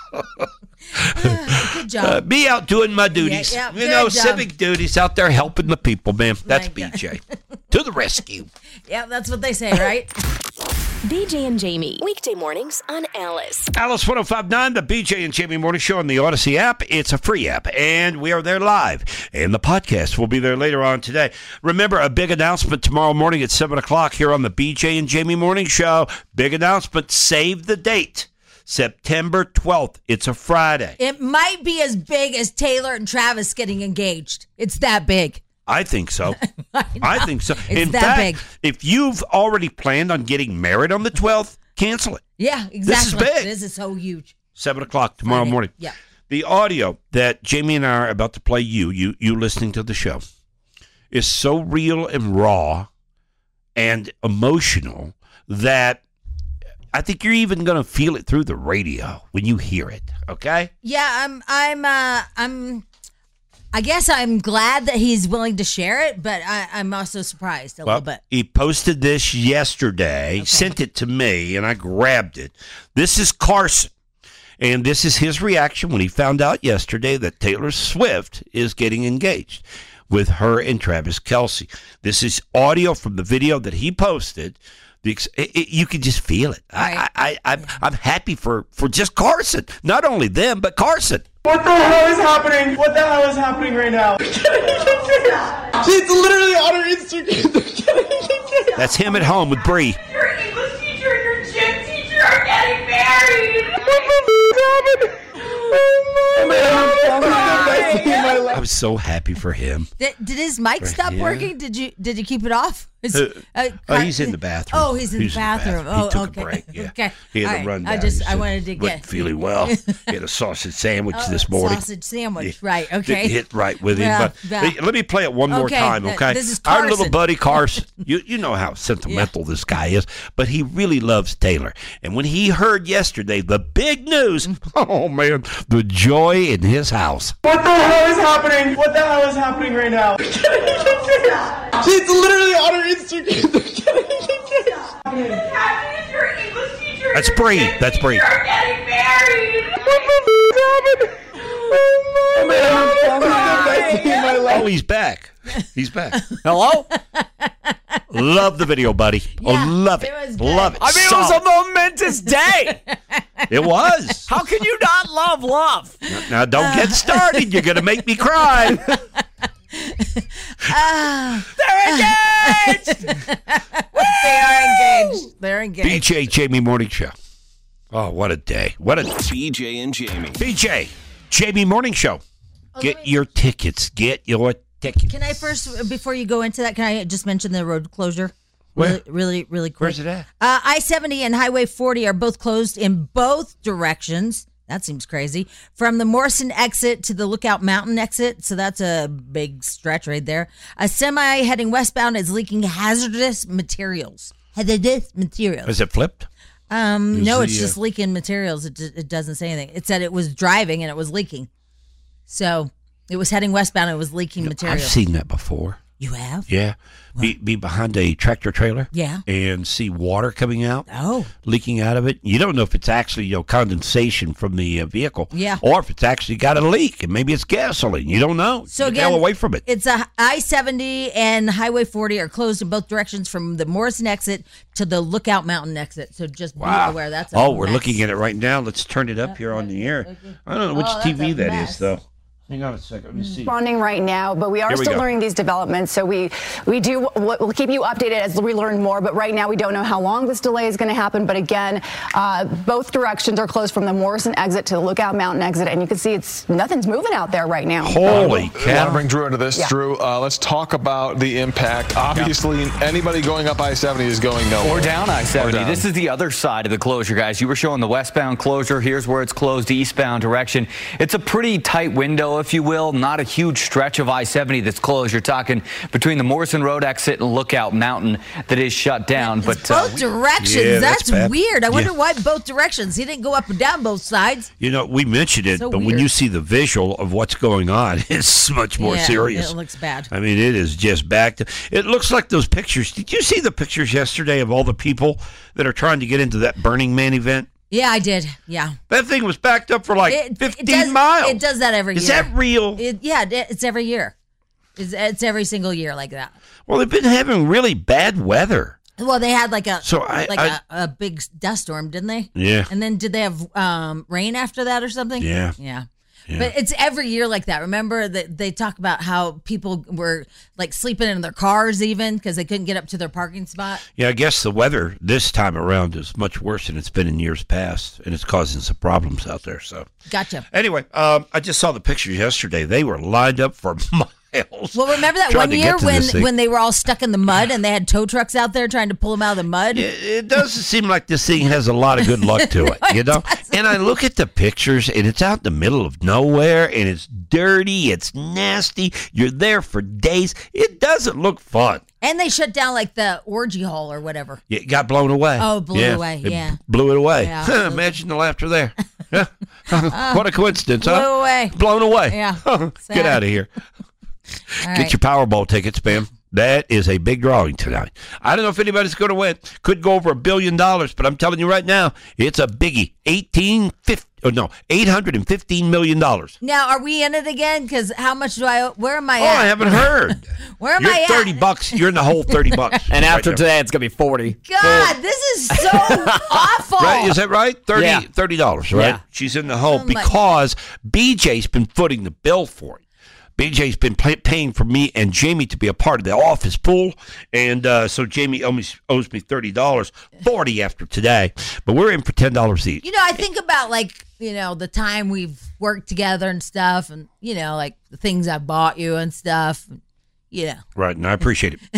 Good job. Uh, be out doing my duties. yeah, you good know, job. civic duties out there helping the people, man. That's My B God. J. to the rescue. Yeah, that's what they say, right? B J and Jamie. Weekday mornings on Alice. Alice one oh five point nine, the B J and Jamie Morning Show on the Odyssey app. It's a free app, and we are there live. And the podcast will be there later on today. Remember, a big announcement tomorrow morning at seven o'clock here on the B J and Jamie Morning Show. Big announcement. Save the date. September twelfth. It's a Friday. It might be as big as Taylor and Travis getting engaged. It's that big. I think so. I, I think so. It's In that fact, big. if you've already planned on getting married on the twelfth, cancel it. Yeah, exactly. This is big. This is so huge. seven o'clock tomorrow Friday. morning. Yeah. The audio that Jamie and I are about to play you, you, you listening to the show, is so real and raw and emotional that I think you're even going to feel it through the radio when you hear it. Okay? Yeah, I'm. I'm. Uh, I'm. I guess I'm glad that he's willing to share it, but I, I'm also surprised a Well, little bit. he posted this yesterday, sent it to me, and I grabbed it. This is Carson, and this is his reaction when he found out yesterday that Taylor Swift is getting engaged with her and Travis Kelce. This is audio from the video that he posted. The ex- it, it, you can just feel it. I, I, I, I'm, I'm happy for, for just Carson. Not only them, but Carson. What the hell is happening? What the hell is happening right now? She's literally on her Instagram. That's him at home with Bree. Your English teacher and your gym teacher are getting married. What the f*** happened? Oh man, I was so happy for him. Did, did his mic stop Yeah. working? Did you Did you keep it off? Is, Uh, uh, oh, he's in the bathroom. Oh, he's in He's the bathroom. He Oh, took okay. a break. Yeah. Okay. He had All a right. rundown. I just He I said wanted to wasn't get feeling well. He had a sausage sandwich Oh, this morning. Sausage sandwich. Yeah. Right. Okay. Didn't hit right with him. Yeah, but yeah. hey, let me play it one more Okay, time, th- okay? this is Our little Carson. buddy Carson. you you know how sentimental this guy is, but he really loves Taylor. And when he heard yesterday the big news, oh man, the joy in his house. What the hell is happening? What the hell is happening right now? She's literally on her Instagram. Your English teacher. That's Bree. That's Bree. You're getting married. What the f*** happened? Oh man, I'm the best day of my life. Oh, he's back. He's back. Hello? Love the video, buddy. Oh, love it. Love it. I mean, Solid. it was a momentous day. It was. How can you not love love? Now, don't get started. You're going to make me cry. Ah. They're engaged. They are engaged. They're engaged. B J Jamie Morning Show. Oh, what a day. What a B J and Jamie. B J Jamie Morning Show. Get your tickets. Get your tickets. Can I first, before you go into that, can I just mention the road closure? Where? Really, really, really quick. Where's it at? Uh, I seventy and Highway forty are both closed in both directions. That seems crazy. From the Morrison exit to the Lookout Mountain exit. So that's a big stretch right there. A semi heading westbound is leaking hazardous materials. Hazardous materials. Is it flipped? Um, Is no, the, it's uh, just leaking materials. It, it doesn't say anything. It said it was driving and it was leaking. So it was heading westbound and it was leaking materials. I've seen that before. You have? Yeah. Be, be behind a tractor trailer. Yeah. And see water coming out. Oh. Leaking out of it. You don't know if it's actually, you know, condensation from the uh, vehicle. Yeah. Or if it's actually got a leak and maybe it's gasoline. You don't know. So you again, get away from it. It's a I seventy and Highway forty are closed in both directions from the Morrison exit to the Lookout Mountain exit. So just be Wow. aware that's a oh, we're mess. looking at it right now. Let's turn it up here on the air. I don't know which Oh, T V that's a that is, mess. though. Hang on a second. Let me see. Responding right now, but we are Here we still go. learning these developments. So we we do we'll keep you updated as we learn more. But right now, we don't know how long this delay is going to happen. But again, uh, both directions are closed from the Morrison exit to the Lookout Mountain exit, and you can see it's nothing's moving out there right now. I want to bring Drew into this. Yeah. Drew, uh, let's talk about the impact. Obviously, anybody going up I seventy is going nowhere. Or down I seventy. Or down. This is the other side of the closure, guys. You were showing the westbound closure. Here's where it's closed, eastbound direction. It's a pretty tight window, if you will. Not a huge stretch of I seventy that's closed. You're talking between the Morrison Road exit and Lookout Mountain that is shut down. But Both directions. Yeah, that's that's bad. weird. I wonder Yeah. why both directions. He didn't go up and down both sides. You know, we mentioned it, So but when weird. you see the visual of what's going on, it's much more Yeah, serious. it looks bad. I mean, it is just back to. It looks like those pictures. Did you see the pictures yesterday of all the people that are trying to get into that Burning Man event? Yeah, I did. Yeah. That thing was backed up for like It- it fifteen does- miles. It does that every Is year. that real? It, yeah, it- it's every year. It's, it's every single year like that. Well, they've been having really bad weather. Well, they had like a So I- like I- a, a big dust storm, didn't they? Yeah. And then did they have um, rain after that or something? Yeah. Yeah. Yeah. But it's every year like that. Remember that they talk about how people were like sleeping in their cars even because they couldn't get up to their parking spot. Yeah, I guess the weather this time around is much worse than it's been in years past, and it's causing some problems out there. So, Gotcha. anyway, um, I just saw the pictures yesterday. They were lined up for miles. Well, remember that trying one to year get to when this thing. when they were all stuck in the mud and they had tow trucks out there trying to pull them out of the mud? It, it doesn't seem like this thing has a lot of good luck to it, you know? And I look at the pictures, and it's out in the middle of nowhere, and it's dirty, it's nasty. You're there for days. It doesn't look fun. And they shut down like the orgy hall or whatever. It got blown away. Oh, blew yeah, away, it yeah. blew it away. Yeah. Imagine the laughter there. Yeah. What a coincidence, Blew huh? away. Blown away. Yeah. Get Sad. out of here. All Get right. your Powerball tickets, ma'am. That is a big drawing tonight. I don't know if anybody's going to win. Could go over a billion dollars, but I'm telling you right now, it's a biggie. Eighteen fifty. Oh no, eight hundred and fifteen million dollars. Now, are we in it again? Because how much do I owe? Where am I Oh, at? I haven't heard. Where am You're I thirty at? bucks. You're in the whole thirty bucks. And after right there. today, it's gonna be forty. God, this is so awful. Right? Is that right? thirty Yeah. thirty dollars, right? Yeah. She's in the hole Oh, my- because B J's been footing the bill for it. B J's been pay- paying for me and Jamie to be a part of the office pool, and uh, so Jamie owes me, owes me thirty dollars, forty after today, but we're in for ten dollars each. You know, I think about like, you know, the time we've worked together and stuff, and, you know, like the things I bought you and stuff. You know. Right, and I appreciate it.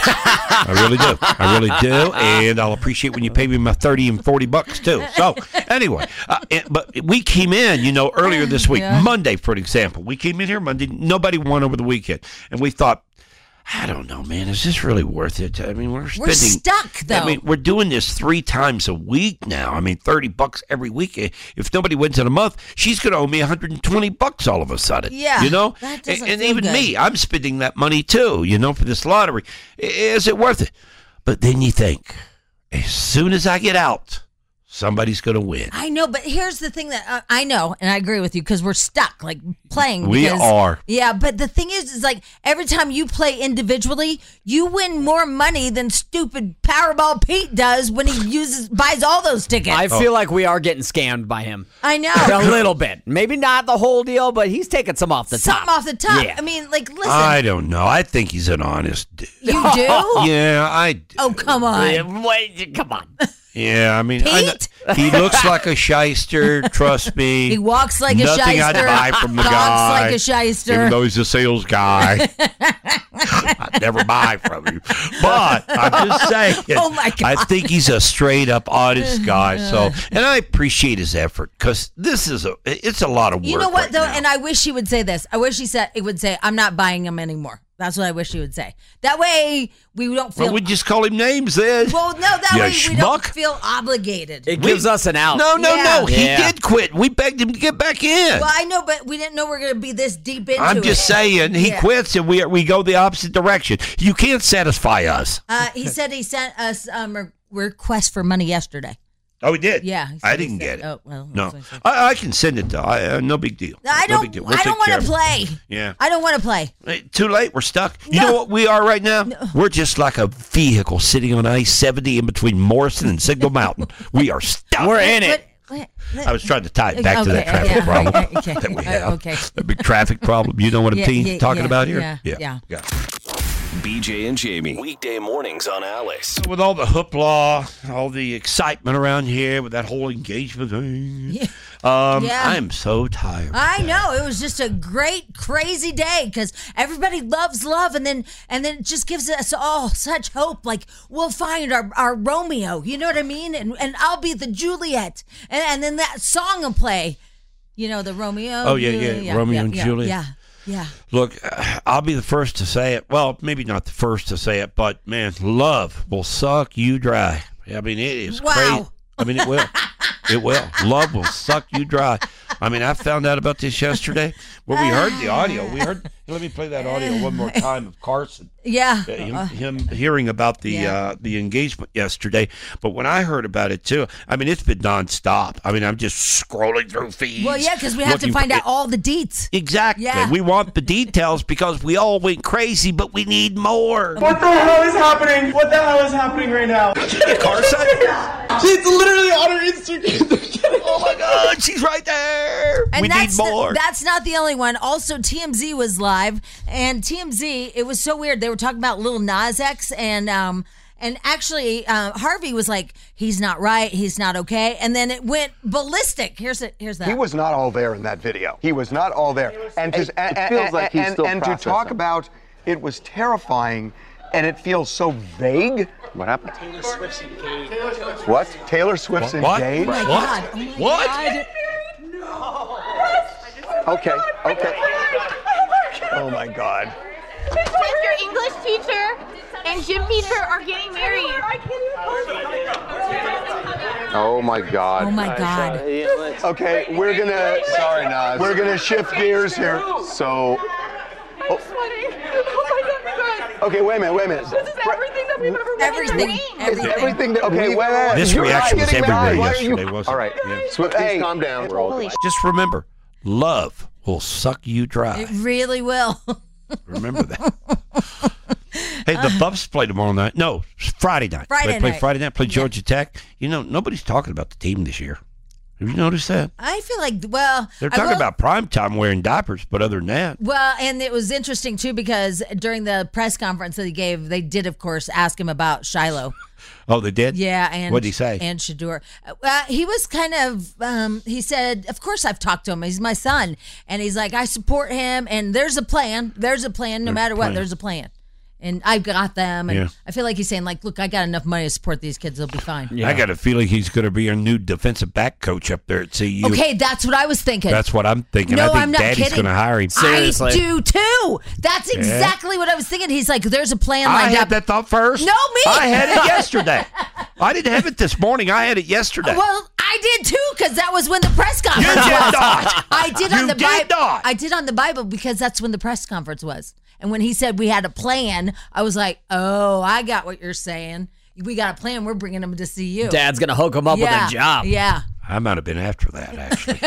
I really do. I really do, and I'll appreciate when you pay me my thirty and forty bucks too. So anyway, uh, it, but we came in, you know, earlier this week, Yeah. Monday, for example. We came in here Monday. Nobody won over the weekend, and we thought, I don't know, man. Is this really worth it? I mean, we're spending. We're stuck, though. I mean, we're doing this three times a week now. I mean, thirty bucks every week. If nobody wins in a month, she's going to owe me one hundred twenty bucks all of a sudden. Yeah, you know, that and, doesn't and feel even good. me, I'm spending that money too. You know, for this lottery. I- Is it worth it? But then you think, as soon as I get out, somebody's going to win. I know, but here's the thing that uh, I know, and I agree with you because we're stuck, like playing. We because- are. Yeah, but the thing is, is like every time you play individually, you win more money than stupid Powerball Pete does when he uses buys all those tickets. I feel like we are getting scammed by him. I know. A little bit. Maybe not the whole deal, but he's taking some off the Something top. off the top. Yeah. I mean, like, listen, I don't know. I think he's an honest dude. you do? Yeah, I do. Oh, come on. Yeah, wait, come on. Yeah, I mean, I Pete? know, he looks like a shyster. Trust me. He walks like a Nothing shyster. I'd buy from the Talks guy. like a shyster. Even though he's a sales guy, I'd never buy from him. But I'm just saying. Oh, my I God. think he's a straight up honest guy. So, and I appreciate his effort because this is a it's a lot of work. You know what right though, now. and I wish he would say this. I wish he said it would say, "I'm not buying them anymore." That's what I wish he would say. That way we don't feel. Well, we just call him names then. Well, no, that You way we don't schmuck. feel obligated. It gives us an out. No, no, Yeah. no. He Yeah. did quit. We begged him to get back in. Well, I know, but we didn't know we are going to be this deep into it. I'm just saying, he Yeah. quits and we we go the opposite direction. You can't satisfy us. Uh, he said he sent us um, a request for money yesterday. Oh, he did? Yeah, he I said he didn't said- get it. oh, well, no. that's what he said. I, I can send it, though. I, uh, no big deal. I No don't. big deal. We'll I take don't want care to of it. play. Yeah. I don't want to play. Hey, too late. We're stuck. You No. know what we are right now? We're just like a vehicle sitting on I seventy in between Morrison and Signal Mountain. We are stuck. We're in it. Wait, wait, I was trying to tie it back to that Okay, traffic yeah, problem okay, that we uh, have. okay. The big traffic problem. You know what I'm Yeah, te- yeah, talking yeah, about here? yeah, yeah. B J and Jamie, weekday mornings on Alice. With all the hoopla, all the excitement around here with that whole engagement thing, um, Yeah. I'm so tired. I know it was just a great, crazy day because everybody loves love, and then and then it just gives us all such hope. Like we'll find our, our Romeo, you know what I mean? And and I'll be the Juliet, and and then that song will play. You know the Romeo. Oh, yeah, yeah, Romeo and yeah, Juliet. Yeah, yeah. Look, uh, I'll be the first to say it. Well, maybe not the first to say it, but man, love will suck you dry. I mean, it is Wow. crazy. I mean, it will. It will. Love will suck you dry. I mean, I found out about this yesterday. Well, we heard the audio. We heard. Let me play that audio one more time of Carson. Yeah. Uh, him, Uh, him hearing about the yeah. uh, the engagement yesterday. But when I heard about it too, I mean, it's been nonstop. I mean, I'm just scrolling through feeds. Well, yeah, because we have to looking find for- out all the deets. Exactly. Yeah. We want the details because we all went crazy, but we need more. What the hell is happening? What the hell is happening right now? Carson? She's literally on her Instagram. Oh my God, she's right there. And we that's need more. The, that's not the only one. Also, T M Z was live, and T M Z, it was so weird. They were talking about Lil Nas X, and um, and actually, uh, Harvey was like, "He's not right. He's not okay." And then it went ballistic. Here's it. Here's that. He was not all there in that video. He was not all there. And to, It and, feels and- like he's and- still and to talk processing. about it was terrifying, and it feels so vague. What happened? Taylor Swift's engaged. What? Taylor Swift's What? engaged. Oh my God. Oh my What? God. Okay. Okay. Oh my God. Your English teacher and gym teacher are getting married. Oh my God. Oh my God. Okay, we're gonna. Sorry, Nas. We're gonna shift gears here. So, I'm sweating. Oh my God, you guys. Okay, wait a minute. Wait a minute. This is everything that we've ever wanted. Everything. It's Everything. everything that okay, we've- wait, wait, wait. This You're reaction not was getting everywhere mad. Why are you- yesterday, wasn't all it? right. Yeah. Swifties, Hey, calm down. We're all good. Just remember, love will suck you dry. It really will. Remember that. Hey, the Buffs play tomorrow night. No, it's Friday night. Friday they play night. Friday night. Play Georgia Tech. You know, nobody's talking about the team this year. Have you noticed that? I feel like, well, They're I talking will- about prime time wearing diapers, but other than that, Well, and it was interesting too because during the press conference that he gave, they did, of course, ask him about Shiloh. oh, they did. Yeah, and what did he say? And Shadur, uh, he was kind of. Um, he said, "Of course, I've talked to him. He's my son, and he's like, I support him. And there's a plan. There's a plan. No There's a matter what, plan. there's a plan. And I've got them. And Yeah. I feel like he's saying, like, look, I got enough money to support these kids. They'll be fine. I got a feeling he's going to be a new defensive back coach up there at C U. Okay, that's what I was thinking. That's what I'm thinking. No, I think I'm not Daddy's kidding. going to hire him. I do too. That's Yeah. exactly what I was thinking. He's like, there's a plan I lined had up. that thought first. No, me. I had it yesterday. I didn't have it this morning. I had it yesterday. Well, I did too, because that was when the press conference You did was. not. I did on You the did Bible. not. I did on the Bible because that's when the press conference was. And when he said we had a plan, I was like, "Oh, I got what you're saying. We got a plan. We're bringing him to see you." Dad's gonna hook him up yeah, with a job. Yeah. I might have been after that, actually.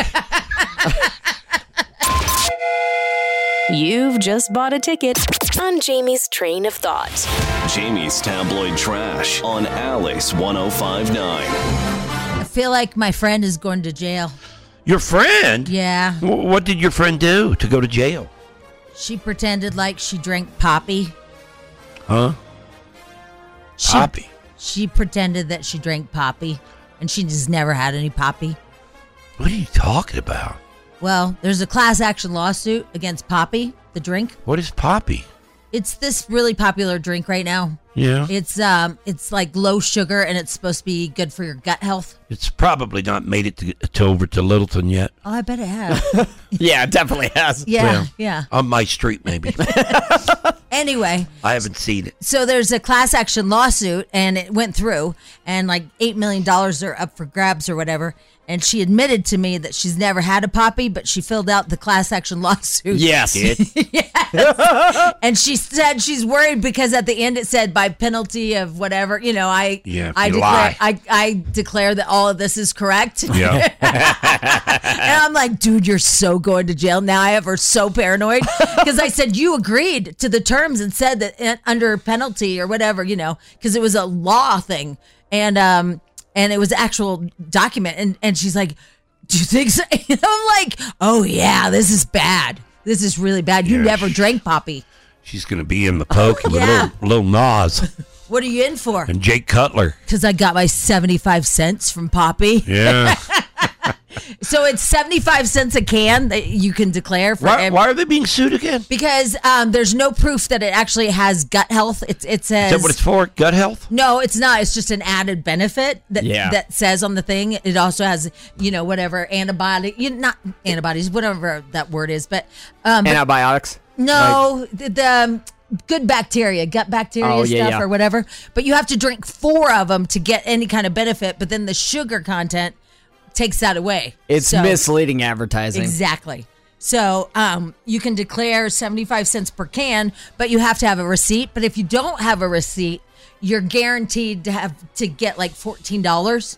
You've just bought a ticket on Jamie's Train of Thought. Jamie's Tabloid Trash on Alice ten fifty-nine. I feel like my friend is going to jail. Your friend? Yeah. W- What did your friend do to go to jail? She pretended like she drank poppy. Huh? She, Poppy? She pretended that she drank poppy, and she just never had any poppy. What are you talking about? Well, there's a class action lawsuit against Poppy, the drink. What is Poppy? It's this really popular drink right now. Yeah. It's um, it's like low sugar, and it's supposed to be good for your gut health. It's probably not made it to, to over to Littleton yet. Oh, I bet it has. Yeah, it definitely has. Yeah, Well, yeah. On my street, maybe. Anyway, I haven't seen it. so there's a class action lawsuit, and it went through, and like eight million dollars are up for grabs or whatever. And she admitted to me that she's never had a poppy, but she filled out the class action lawsuit. Yes. Yes. And she said she's worried because at the end it said by penalty of whatever, you know, I Yeah, if I you declare lie. I, I declare that all of this is correct. Yeah. And I'm like, dude, you're so going to jail. Now I have her so paranoid because I said you agreed to the terms and said that in, under penalty or whatever, you know, because it was a law thing. And um and it was actual document. And, and she's like, do you think so? And I'm like, oh yeah, this is bad. This is really bad. You Yeah, never she- drank Poppy. She's going to be in the poke with Yeah. little, little Nas What are you in for? and Jake Cutler. Because I got my seventy-five cents from Poppy. Yeah. So it's seventy-five cents a can that you can declare for why, ev- why are they being sued again? Because um, there's no proof that it actually has gut health. It, it says Is that what it's for? Gut health? no, it's not. It's just an added benefit that Yeah. that says on the thing. It also has, you know, whatever antibody, you not antibodies, whatever that word is, but um, but- Antibiotics? no, the, the um, good bacteria, gut bacteria Oh, stuff yeah, yeah. or whatever. But you have to drink four of them to get any kind of benefit. But then the sugar content takes that away. It's So- misleading advertising. Exactly. So um, you can declare seventy-five cents per can, but you have to have a receipt. But if you don't have a receipt, you're guaranteed to have to get like fourteen dollars.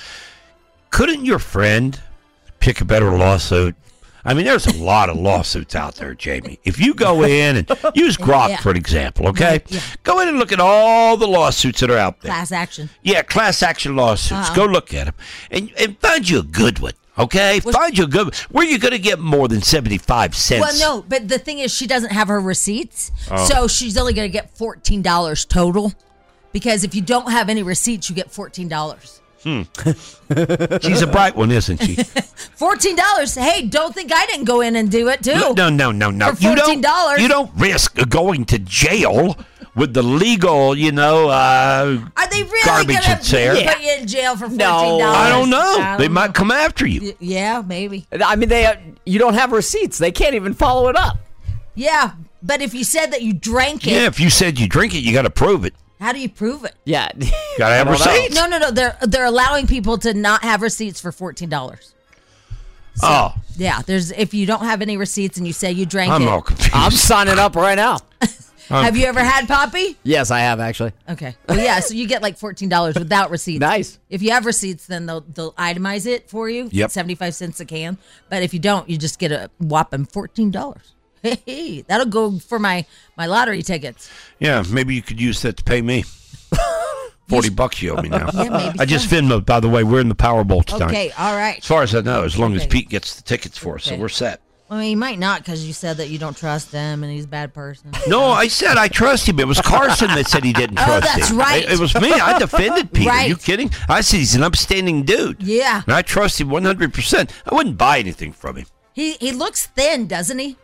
Couldn't your friend pick a better lawsuit? I mean, there's a lot of lawsuits out there, Jamie. If you go in and use Grok, Yeah. for an example, okay? Yeah. Go in and look at all the lawsuits that are out there. Class action. Yeah, class action lawsuits. Uh-huh. Go look at them and, and find you a good one, okay? find you a good one. Where you going to get more than seventy-five cents? Well, no, but the thing is, she doesn't have her receipts, Oh. so she's only going to get fourteen dollars total. Because if you don't have any receipts, you get fourteen dollars. Hmm. She's a bright one, isn't she? fourteen dollars. Hey, don't think I didn't go in and do it too. No, no, no, no, no. For You fourteen dollars. don't. You don't risk going to jail with the legal, you know, uh, Are they really garbage going that's to there. put you in jail for fourteen No. dollars? I don't know. I They don't might know. come after you. Y- Yeah, maybe. I mean, they uh, you don't have receipts. They can't even follow it up. Yeah, but if you said that you drank it, Yeah, if you said you drink it, you got to prove it. how do you prove it? Yeah. Got to have receipts. No, no, no. They're they're allowing people to not have receipts for fourteen dollars. Oh, Yeah, there's if you don't have any receipts and you say you drank I'm it. all confused. I'm signing up right now. I'm Have you ever had Poppy? Yes, I have actually. Okay. Well, yeah, so you get like fourteen dollars without receipts. Nice. If you have receipts, then they'll they'll itemize it for you. Yep. seventy-five cents a can. But if you don't, you just get a whopping fourteen dollars. Hey, that'll go for my, my lottery tickets. Yeah, maybe you could use that to pay me. Forty bucks you owe me now. Yeah, maybe I just so. Venmo. By the way, we're in the Powerball tonight. Okay, all right. As far as I know, as long as Okay. Pete gets the tickets for us, so Okay. we're set. Well, I mean, you might not because you said that you don't trust him and he's a bad person. No, I said I trust him. It was Carson that said he didn't Oh, trust that's him. right. It, it was me. I defended Pete. Are you Right. kidding? I said he's an upstanding dude. Yeah. And I trust him one hundred percent. I wouldn't buy anything from him. He he looks thin, doesn't he?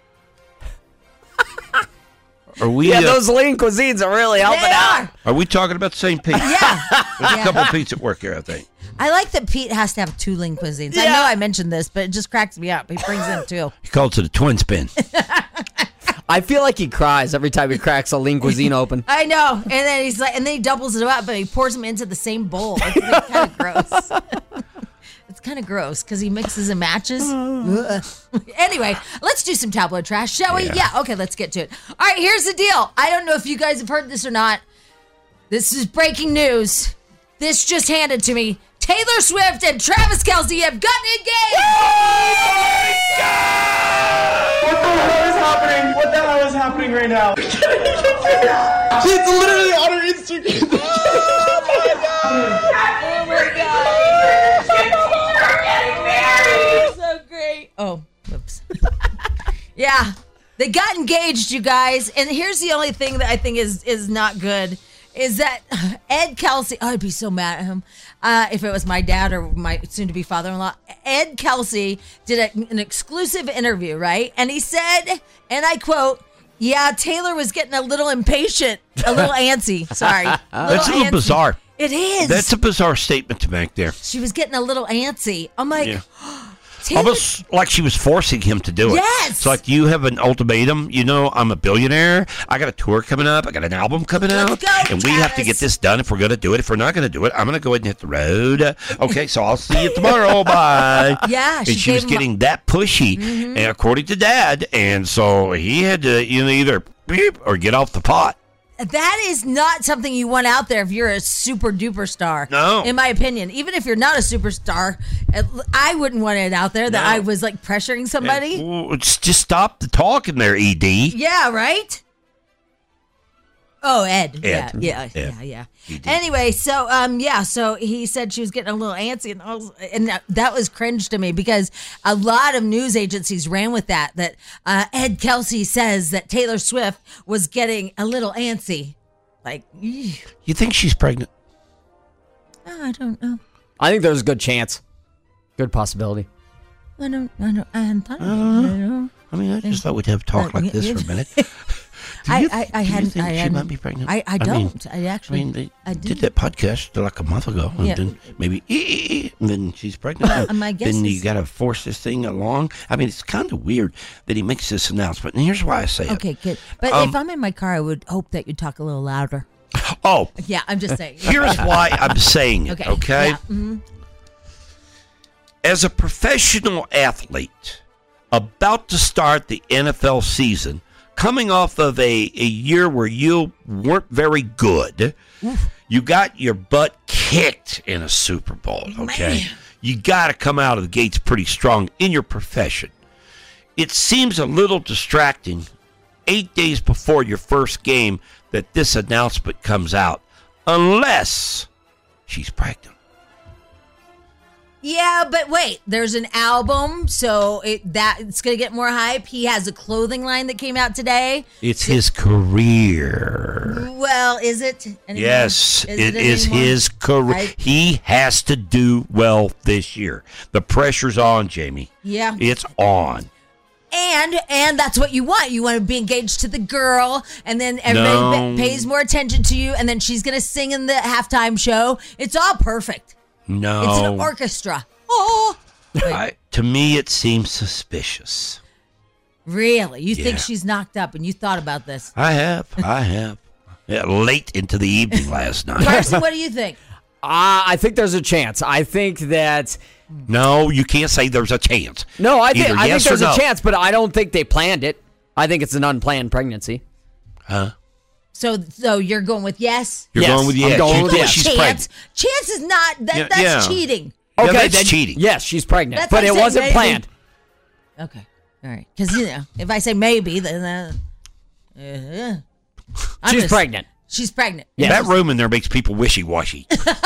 Are we, Yeah, uh, those lean cuisines are really helping They out. are. are we talking about the same Pete? Yeah. There's Yeah. a couple of Pete's at work here, I think. I like that Pete has to have two lean cuisines. I Yeah. know I mentioned this, but it just cracks me up. He brings in two. He calls it a twin spin. I feel like he cries every time he cracks a lean cuisine open. I know. And then he's like, and then he doubles it up, but he pours them into the same bowl. It's kind of gross. It's kind of gross because he mixes and matches. Ugh. Anyway, let's do some tabloid trash, shall we? Yeah. Yeah. Okay, let's get to it. All right, here's the deal. I don't know if you guys have heard this or not. This is breaking news. This just handed to me. Taylor Swift and Travis Kelce have gotten engaged. What the hell is happening? What the hell is happening right now? It's literally on her Instagram. Oh my god! Oh my god! We're getting married. So great. Oh, whoops. Yeah, they got engaged, you guys. And here's the only thing that I think is is not good is that Ed Kelce. Oh, I'd be so mad at him uh, if it was my dad or my soon-to-be father-in-law. Ed Kelce did a, an exclusive interview, right? And he said, and I quote, "Yeah, Taylor was getting a little impatient, a little antsy. Sorry, That's a little antsy." bizarre. It is. That's a bizarre statement to make there. She was getting a little antsy. I'm like, Yeah. Taylor. Almost like she was forcing him to do it. Yes! It's like you have an ultimatum. You know, I'm a billionaire. I got a tour coming up. I got an album coming out. go, and we have to Travis. get this done if we're going to do it. If we're not going to do it, I'm going to go ahead and hit the road. Okay, so I'll see you tomorrow. Bye. Yeah, And she she, gave was him a- getting that pushy, and according to Dad. And so he had to, you know, either beep or get off the pot. That is not something you want out there if you're a super duper star. No. In my opinion. Even if you're not a superstar, I wouldn't want it out there that No. I was like pressuring somebody. Well, it's just stop the talking there, E D. Yeah, right? Oh, Ed. Ed. Yeah, yeah, Ed. yeah, yeah. E D. Anyway, so um, yeah, so he said she was getting a little antsy, and I was, and that, that was cringe to me because a lot of news agencies ran with that. That uh, Ed Kelce says that Taylor Swift was getting a little antsy, like. ew. You think she's pregnant? Oh, I don't know. I think there's a good chance. Good possibility. I don't. I don't. I hadn't thought I of don't it. know. I don't know. I mean, I just thought we'd have a talk Uh, like this yeah. for a minute. Do I, you- I, I do you hadn't. think I she hadn't. might be pregnant? I, I I mean- don't. I, actually. I mean, they I did didn't. that podcast like a month ago, and Yeah. then maybe, "Ee, ee, ee," and then she's pregnant. Well, and my guess then you is- got to force this thing along. I mean, it's kind of weird that he makes this announcement, and here's why I say it. Okay, good. But Um, if I'm in my car, I would hope that you talk a little louder. Oh, Yeah, I'm just saying. here's why I'm saying it. Okay, Yeah, mhm. as a professional athlete about to start the N F L season, coming off of a, a year where you weren't very good, Oof. you got your butt kicked in a Super Bowl, okay? Man. You got to come out of the gates pretty strong in your profession. It seems a little distracting eight days before your first game that this announcement comes out, unless she's pregnant. Yeah, but wait, there's an album, so it, that it's going to get more hype. He has a clothing line that came out today. It's his career. Well, is it anymore? Yes, is it, it is anymore? his career. I, he has to do well this year. The pressure's on, Jamie. Yeah. It's on. And and that's what you want. You want to be engaged to the girl, and then everybody no. pays more attention to you, and then she's going to sing in the halftime show. It's all perfect. No. It's an orchestra. Oh. I, to me, it seems suspicious. Really? You yeah. think she's knocked up, and you thought about this? I have. I have. Yeah, late into the evening last night. Carson, what do you think? Uh, I think there's a chance. I think that... No, you can't say there's a chance. No, I think, Either I yes think there's or no. a chance, but I don't think they planned it. I think it's an unplanned pregnancy. Huh? So, so you're going with yes? You're yes. going with yes. I'm going you with think yes. she's chance. pregnant. Chance is not, that, Yeah, that's yeah. cheating. Yeah, Okay, that's then, cheating. Yes, she's pregnant, That's but like it saying wasn't maybe. planned. Okay. All right. Because, you know, if I say maybe, then uh, uh, I'm She's just- pregnant. She's pregnant. Yeah. That room in there makes people wishy-washy.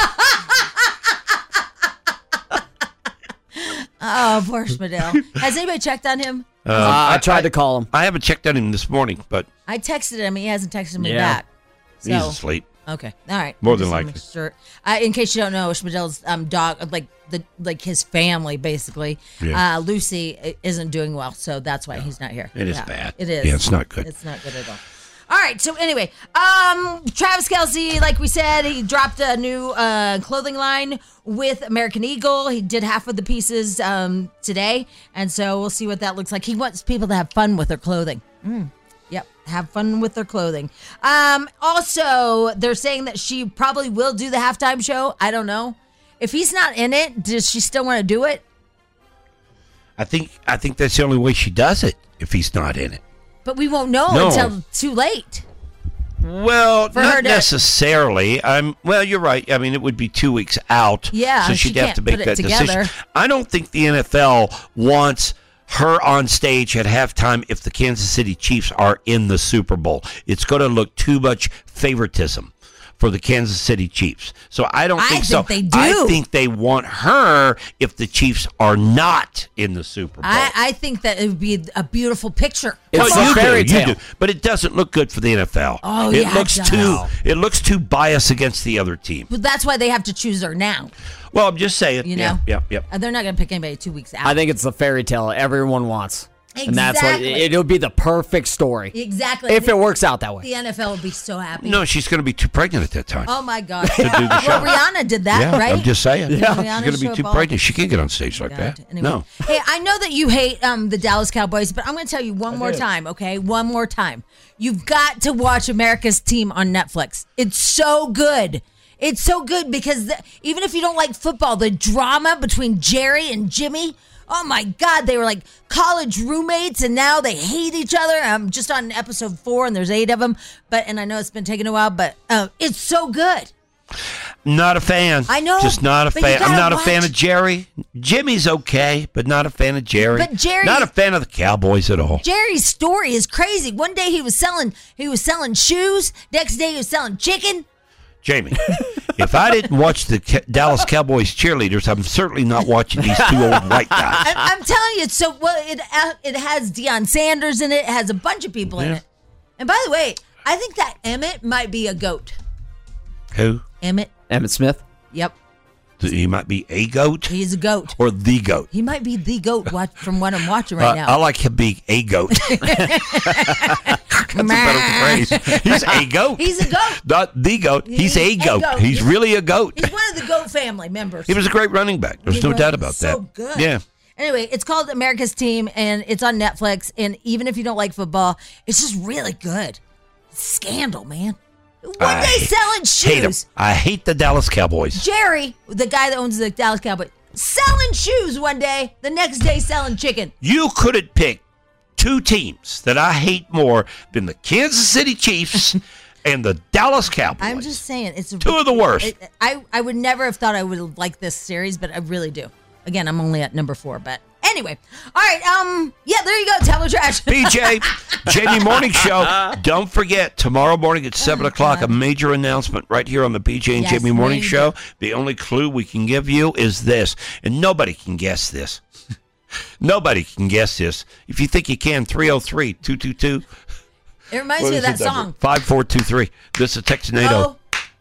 Oh, poor Schmidl. Has anybody checked on him? Uh, I, I tried to call him. I haven't checked on him this morning, but I texted him. He hasn't texted me Yeah. back. So, he's asleep. Okay. All right. More I than just wanna likely. make Sure. Uh, in case you don't know, Schmidl's um, dog, like the like his family, basically, Yeah. uh, Lucy i- isn't doing well, so that's why he's not here. It is Yeah, bad. It is. Yeah, it's not good. It's not good at all. All right. So anyway, um, Travis Kelce, like we said, he dropped a new uh, clothing line with American Eagle. He did half of the pieces um, today, and so we'll see what that looks like. He wants people to have fun with their clothing. Mm. Yep, have fun with their clothing. Um, also, they're saying that she probably will do the halftime show. I don't know. If he's not in it, does she still want to do it? I think I think that's the only way she does it if he's not in it. But we won't know No. until too late. Well, For her not to- necessarily. I'm well. You're right. I mean, it would be two weeks out. Yeah, so she she'd have can't to make put it that together. decision. I don't think the N F L wants her on stage at halftime if the Kansas City Chiefs are in the Super Bowl. It's going to look too much favoritism for the Kansas City Chiefs. So I don't I think think so. they do. I think they want her if the Chiefs are not in the Super Bowl. I, I think that it would be a beautiful picture. Well, It's a you fairy do, you tale. do, but it doesn't look good for the N F L. Oh, it yeah, it looks does. too. It looks too biased against the other team. But that's why they have to choose her now. Well, I'm just saying. You yeah, know? yeah, yeah. Uh, They're not going to pick anybody two weeks out. I think it's the fairy tale everyone wants. And that's what Exactly. it'll be the perfect story. Exactly. If it works out that way. The N F L would be so happy. No, she's going to be too pregnant at that time. Oh, my God. To do the show. Well, Rihanna did that, yeah, right? I'm just saying. Yeah. She's Rihanna going to be showed too ball. pregnant. She can't get on stage like God. that. Anyway. No. Hey, I know that you hate um, the Dallas Cowboys, but I'm going to tell you one more did. time, okay? One more time. You've got to watch America's Team on Netflix. It's so good. It's so good because the, even if you don't like football, the drama between Jerry and Jimmy, oh my God, they were like college roommates and now they hate each other. I'm just on episode four and there's eight of them, but and I know it's been taking a while, but uh, it's so good. Not a fan. I know, Just not a but you fan. I'm gotta not a fan watch- of Jerry. Jimmy's okay, but not a fan of Jerry. But Jerry- Not a fan of the Cowboys at all. Jerry's story is crazy. One day he was selling he was selling shoes. Next day he was selling chicken. Jamie, if I didn't watch the Ca- Dallas Cowboys cheerleaders, I'm certainly not watching these two old white guys. I, I'm telling you, it's so well. It uh, it has Deion Sanders in it. It has a bunch of people in Yeah. it. And by the way, I think that Emmett might be a goat. Who? Emmett. Emmett Smith? Yep, He might be a goat he's a goat. or the goat. He might be the goat watch, from what I'm watching right Uh, now. I like him being a goat. That's a better phrase. He's a goat. He's a goat. Not the goat. He's, He's a a goat. goat. He's He's- really a goat. He's one of the goat family members. He was a great running back. There's He no was doubt about so that. good. Yeah. Anyway, it's called America's Team, and it's on Netflix. And even if you don't like football, it's just really good. Scandal, man. One I day selling Hate him. shoes. I hate the Dallas Cowboys. Jerry, the guy that owns the Dallas Cowboys, selling shoes one day, the next day selling chicken. You couldn't pick two teams that I hate more than the Kansas City Chiefs and the Dallas Cowboys. I'm just saying, it's two of the worst. It, I I would never have thought I would like this series, but I really do. Again, I'm only at number four, but anyway. All right, um, yeah, there you go, Tabloid Trash. B J, Jamie Morning Show. Don't forget, tomorrow morning at seven o'clock, a major announcement right here on the B J and Yes, Jamie Morning major. Show. The only clue we can give you is this, and nobody can guess this. Nobody can guess this. If you think you can, three oh three, two two two. It reminds me of that song. five four two three. This is Texanado. Oh.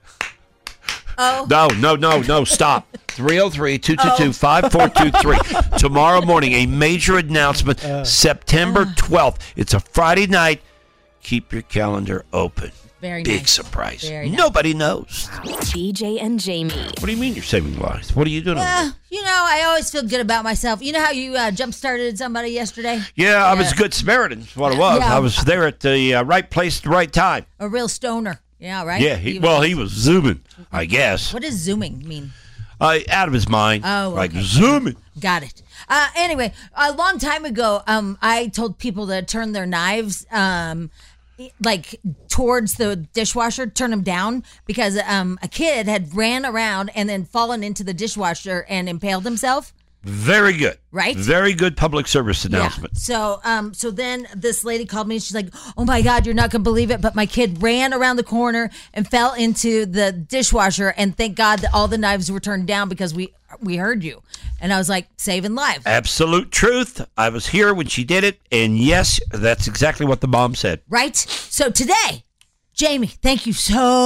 Oh. No, no, no, no, stop. three oh three, two two two, five four two three. Tomorrow morning, a major announcement, September twelfth. It's a Friday night. Keep your calendar open. Very Big nice. surprise. Very nice. Nobody knows. B J and Jamie. What do you mean you're saving lives? What are you doing? Uh, you know, I always feel good about myself. You know how you uh, jump-started somebody yesterday? Yeah, I was a good Samaritan is what it was. Yeah. I was there at the uh, right place at the right time. A real stoner. Yeah, right? Yeah, he, well, he was zooming, I guess. What does zooming mean? Uh, out of his mind. Oh, Like okay. zooming. Got it. Uh, anyway, a long time ago, um, I told people to turn their knives, um, like towards the dishwasher, turn them down, because um, a kid had ran around and then fallen into the dishwasher and impaled himself. Very good. Right? Very good public service announcement. Yeah. So, um, so then this lady called me and she's like, "Oh my God, you're not gonna believe it, but my kid ran around the corner and fell into the dishwasher, and thank God that all the knives were turned down because we we heard you." And I was like, saving lives. Absolute truth. I was here when she did it, and yes, that's exactly what the mom said. Right? So today, Jamie, thank you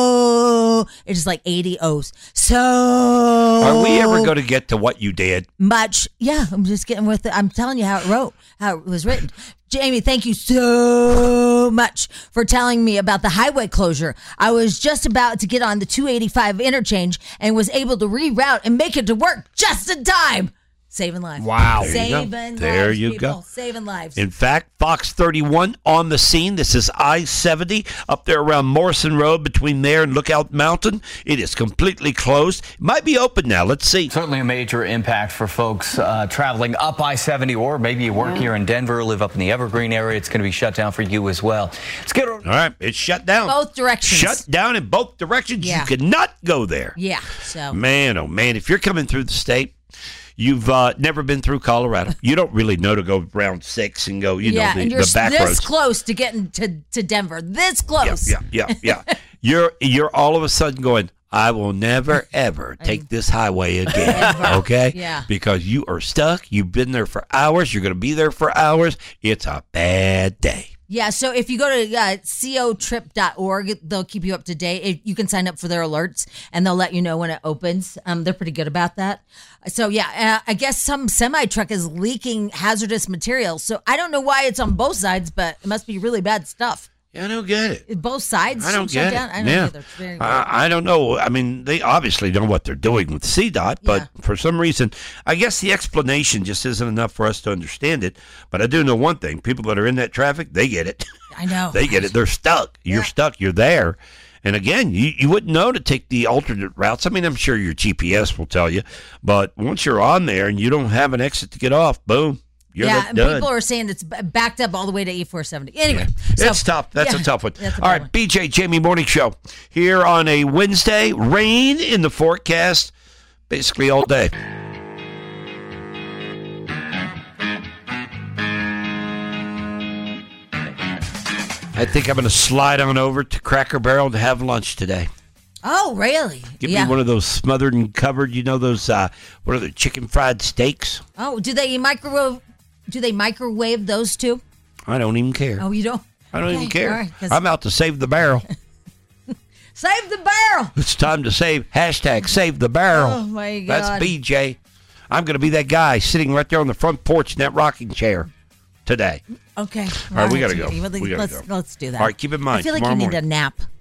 so. It's like eighty O's. So. Are we ever going to get to what you did? Much. Yeah, I'm just getting with it. I'm telling you how it wrote, how it was written. Jamie, thank you so much for telling me about the highway closure. I was just about to get on the two eighty-five interchange and was able to reroute and make it to work just in time. Saving lives. Wow. There you Saving go. lives. There you people. go. Saving lives. In fact, Fox thirty-one on the scene. This is I seventy up there around Morrison Road between there and Lookout Mountain. It is completely closed. It might be open now. Let's see. Certainly a major impact for folks uh, traveling up I seventy, or maybe you work here in Denver, live up in the Evergreen area. It's going to be shut down for you as well. Let's get All right, it's shut down. Both directions. Shut down in both directions. Yeah. You cannot go there. Yeah. So. Man, oh man, if you're coming through the state, you've uh, never been through Colorado. You don't really know to go round six and go, you yeah, know, the, and you're the back this roads. close to getting to, to Denver. This close. Yeah, yeah, yeah, yeah. you're you're all of a sudden going, I will never ever take this highway again. Okay? Yeah. Because you are stuck. You've been there for hours. You're going to be there for hours. It's a bad day. Yeah, so if you go to uh, co trip dot org, they'll keep you up to date. If you can sign up for their alerts, and they'll let you know when it opens. Um, they're pretty good about that. So, yeah, uh, I guess some semi-truck is leaking hazardous materials. So I don't know why it's on both sides, but it must be really bad stuff. Yeah, I don't get it. Both sides I don't shut get down? it. I don't yeah. either. It's very I, I don't know. I mean, they obviously know what they're doing with C DOT, but Yeah. for some reason, I guess the explanation just isn't enough for us to understand it. But I do know one thing. People that are in that traffic, they get it. I know. They get it. They're stuck. You're stuck. You're there. And again, you, you wouldn't know to take the alternate routes. I mean, I'm sure your G P S will tell you. But once you're on there and you don't have an exit to get off, boom. You're yeah, and done. people are saying it's b- backed up all the way to E four seventy. Anyway, Yeah. so, It's tough. That's yeah, a tough one. that's a All bad right, one. B J Jamie Morning Show here on a Wednesday. Rain in the forecast basically all day. I think I'm going to slide on over to Cracker Barrel to have lunch today. Oh, really? Give yeah. me one of those smothered and covered, you know, those, uh, what are the chicken fried steaks? Oh, do they microwave? Do they microwave those two? I don't even care. Oh, you don't? I don't Okay, even care. all right, 'cause- I'm out to save the barrel. Save the barrel. It's time to save. Hashtag save the barrel. Oh, my God. That's B J. I'm going to be that guy sitting right there on the front porch in that rocking chair today. Okay. All right, we gotta go. Jamie, well, We gotta let's, go. let's do that. All right, keep in mind, I feel like you tomorrow need morning. a nap.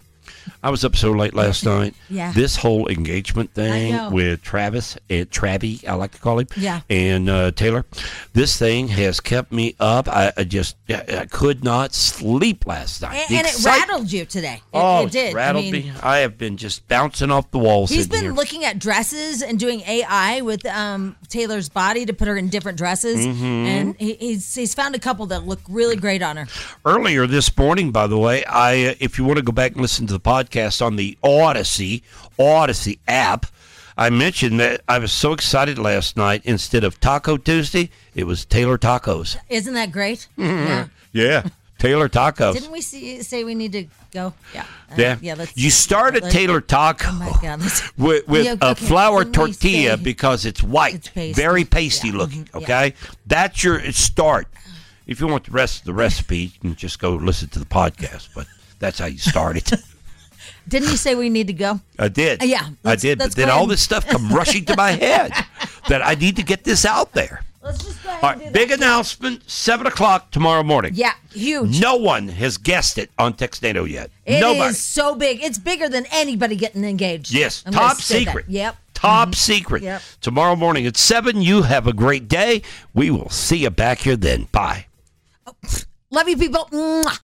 I was up so late last night. Yeah. This whole engagement I thing know. with Travis, and Travie, I like to call him. Yeah. And uh, Taylor, this thing has kept me up. I, I just I, I could not sleep last night. And, The and it excite- rattled you today. It, oh, it did. rattled I mean, me. I have been just bouncing off the walls. He's sitting been here. looking at dresses and doing A I with um, Taylor's body to put her in different dresses, Mhm. and he, he's he's found a couple that look really great on her. Earlier this morning, by the way, I uh, if you want to go back and listen to the podcast on the Odyssey Odyssey app, I mentioned that I was so excited last night. Instead of Taco Tuesday, it was Taylor Tacos. Isn't that great? Yeah. Yeah, Taylor Tacos. Didn't we see, say we need to go? Yeah. Uh, Yeah. Yeah. Let's, You start a let's- Taylor Taco Oh my God. Let's, with, with Yeah, a okay, flour let me tortilla say- because it's white, pasty. very pasty Yeah. looking. Mhm. Okay, that's your start. If you want the rest of the recipe, you can just go listen to the podcast. But that's how you start it. Didn't you say we need to go? I did. Uh, yeah, I let's- did. let's But then go all ahead. this stuff come rushing to my head that I need to get this out there. Let's just go ahead All and do right, that. big announcement, seven o'clock tomorrow morning. Yeah, huge. No one has guessed it on Textnado yet. It is Nobody. so big. It's bigger than anybody getting engaged. Yes, I'm gonna top say that. secret. Yep. Top secret. Yep. Tomorrow morning at seven. You have a great day. We will see you back here then. Bye. Love you, people. Mwah.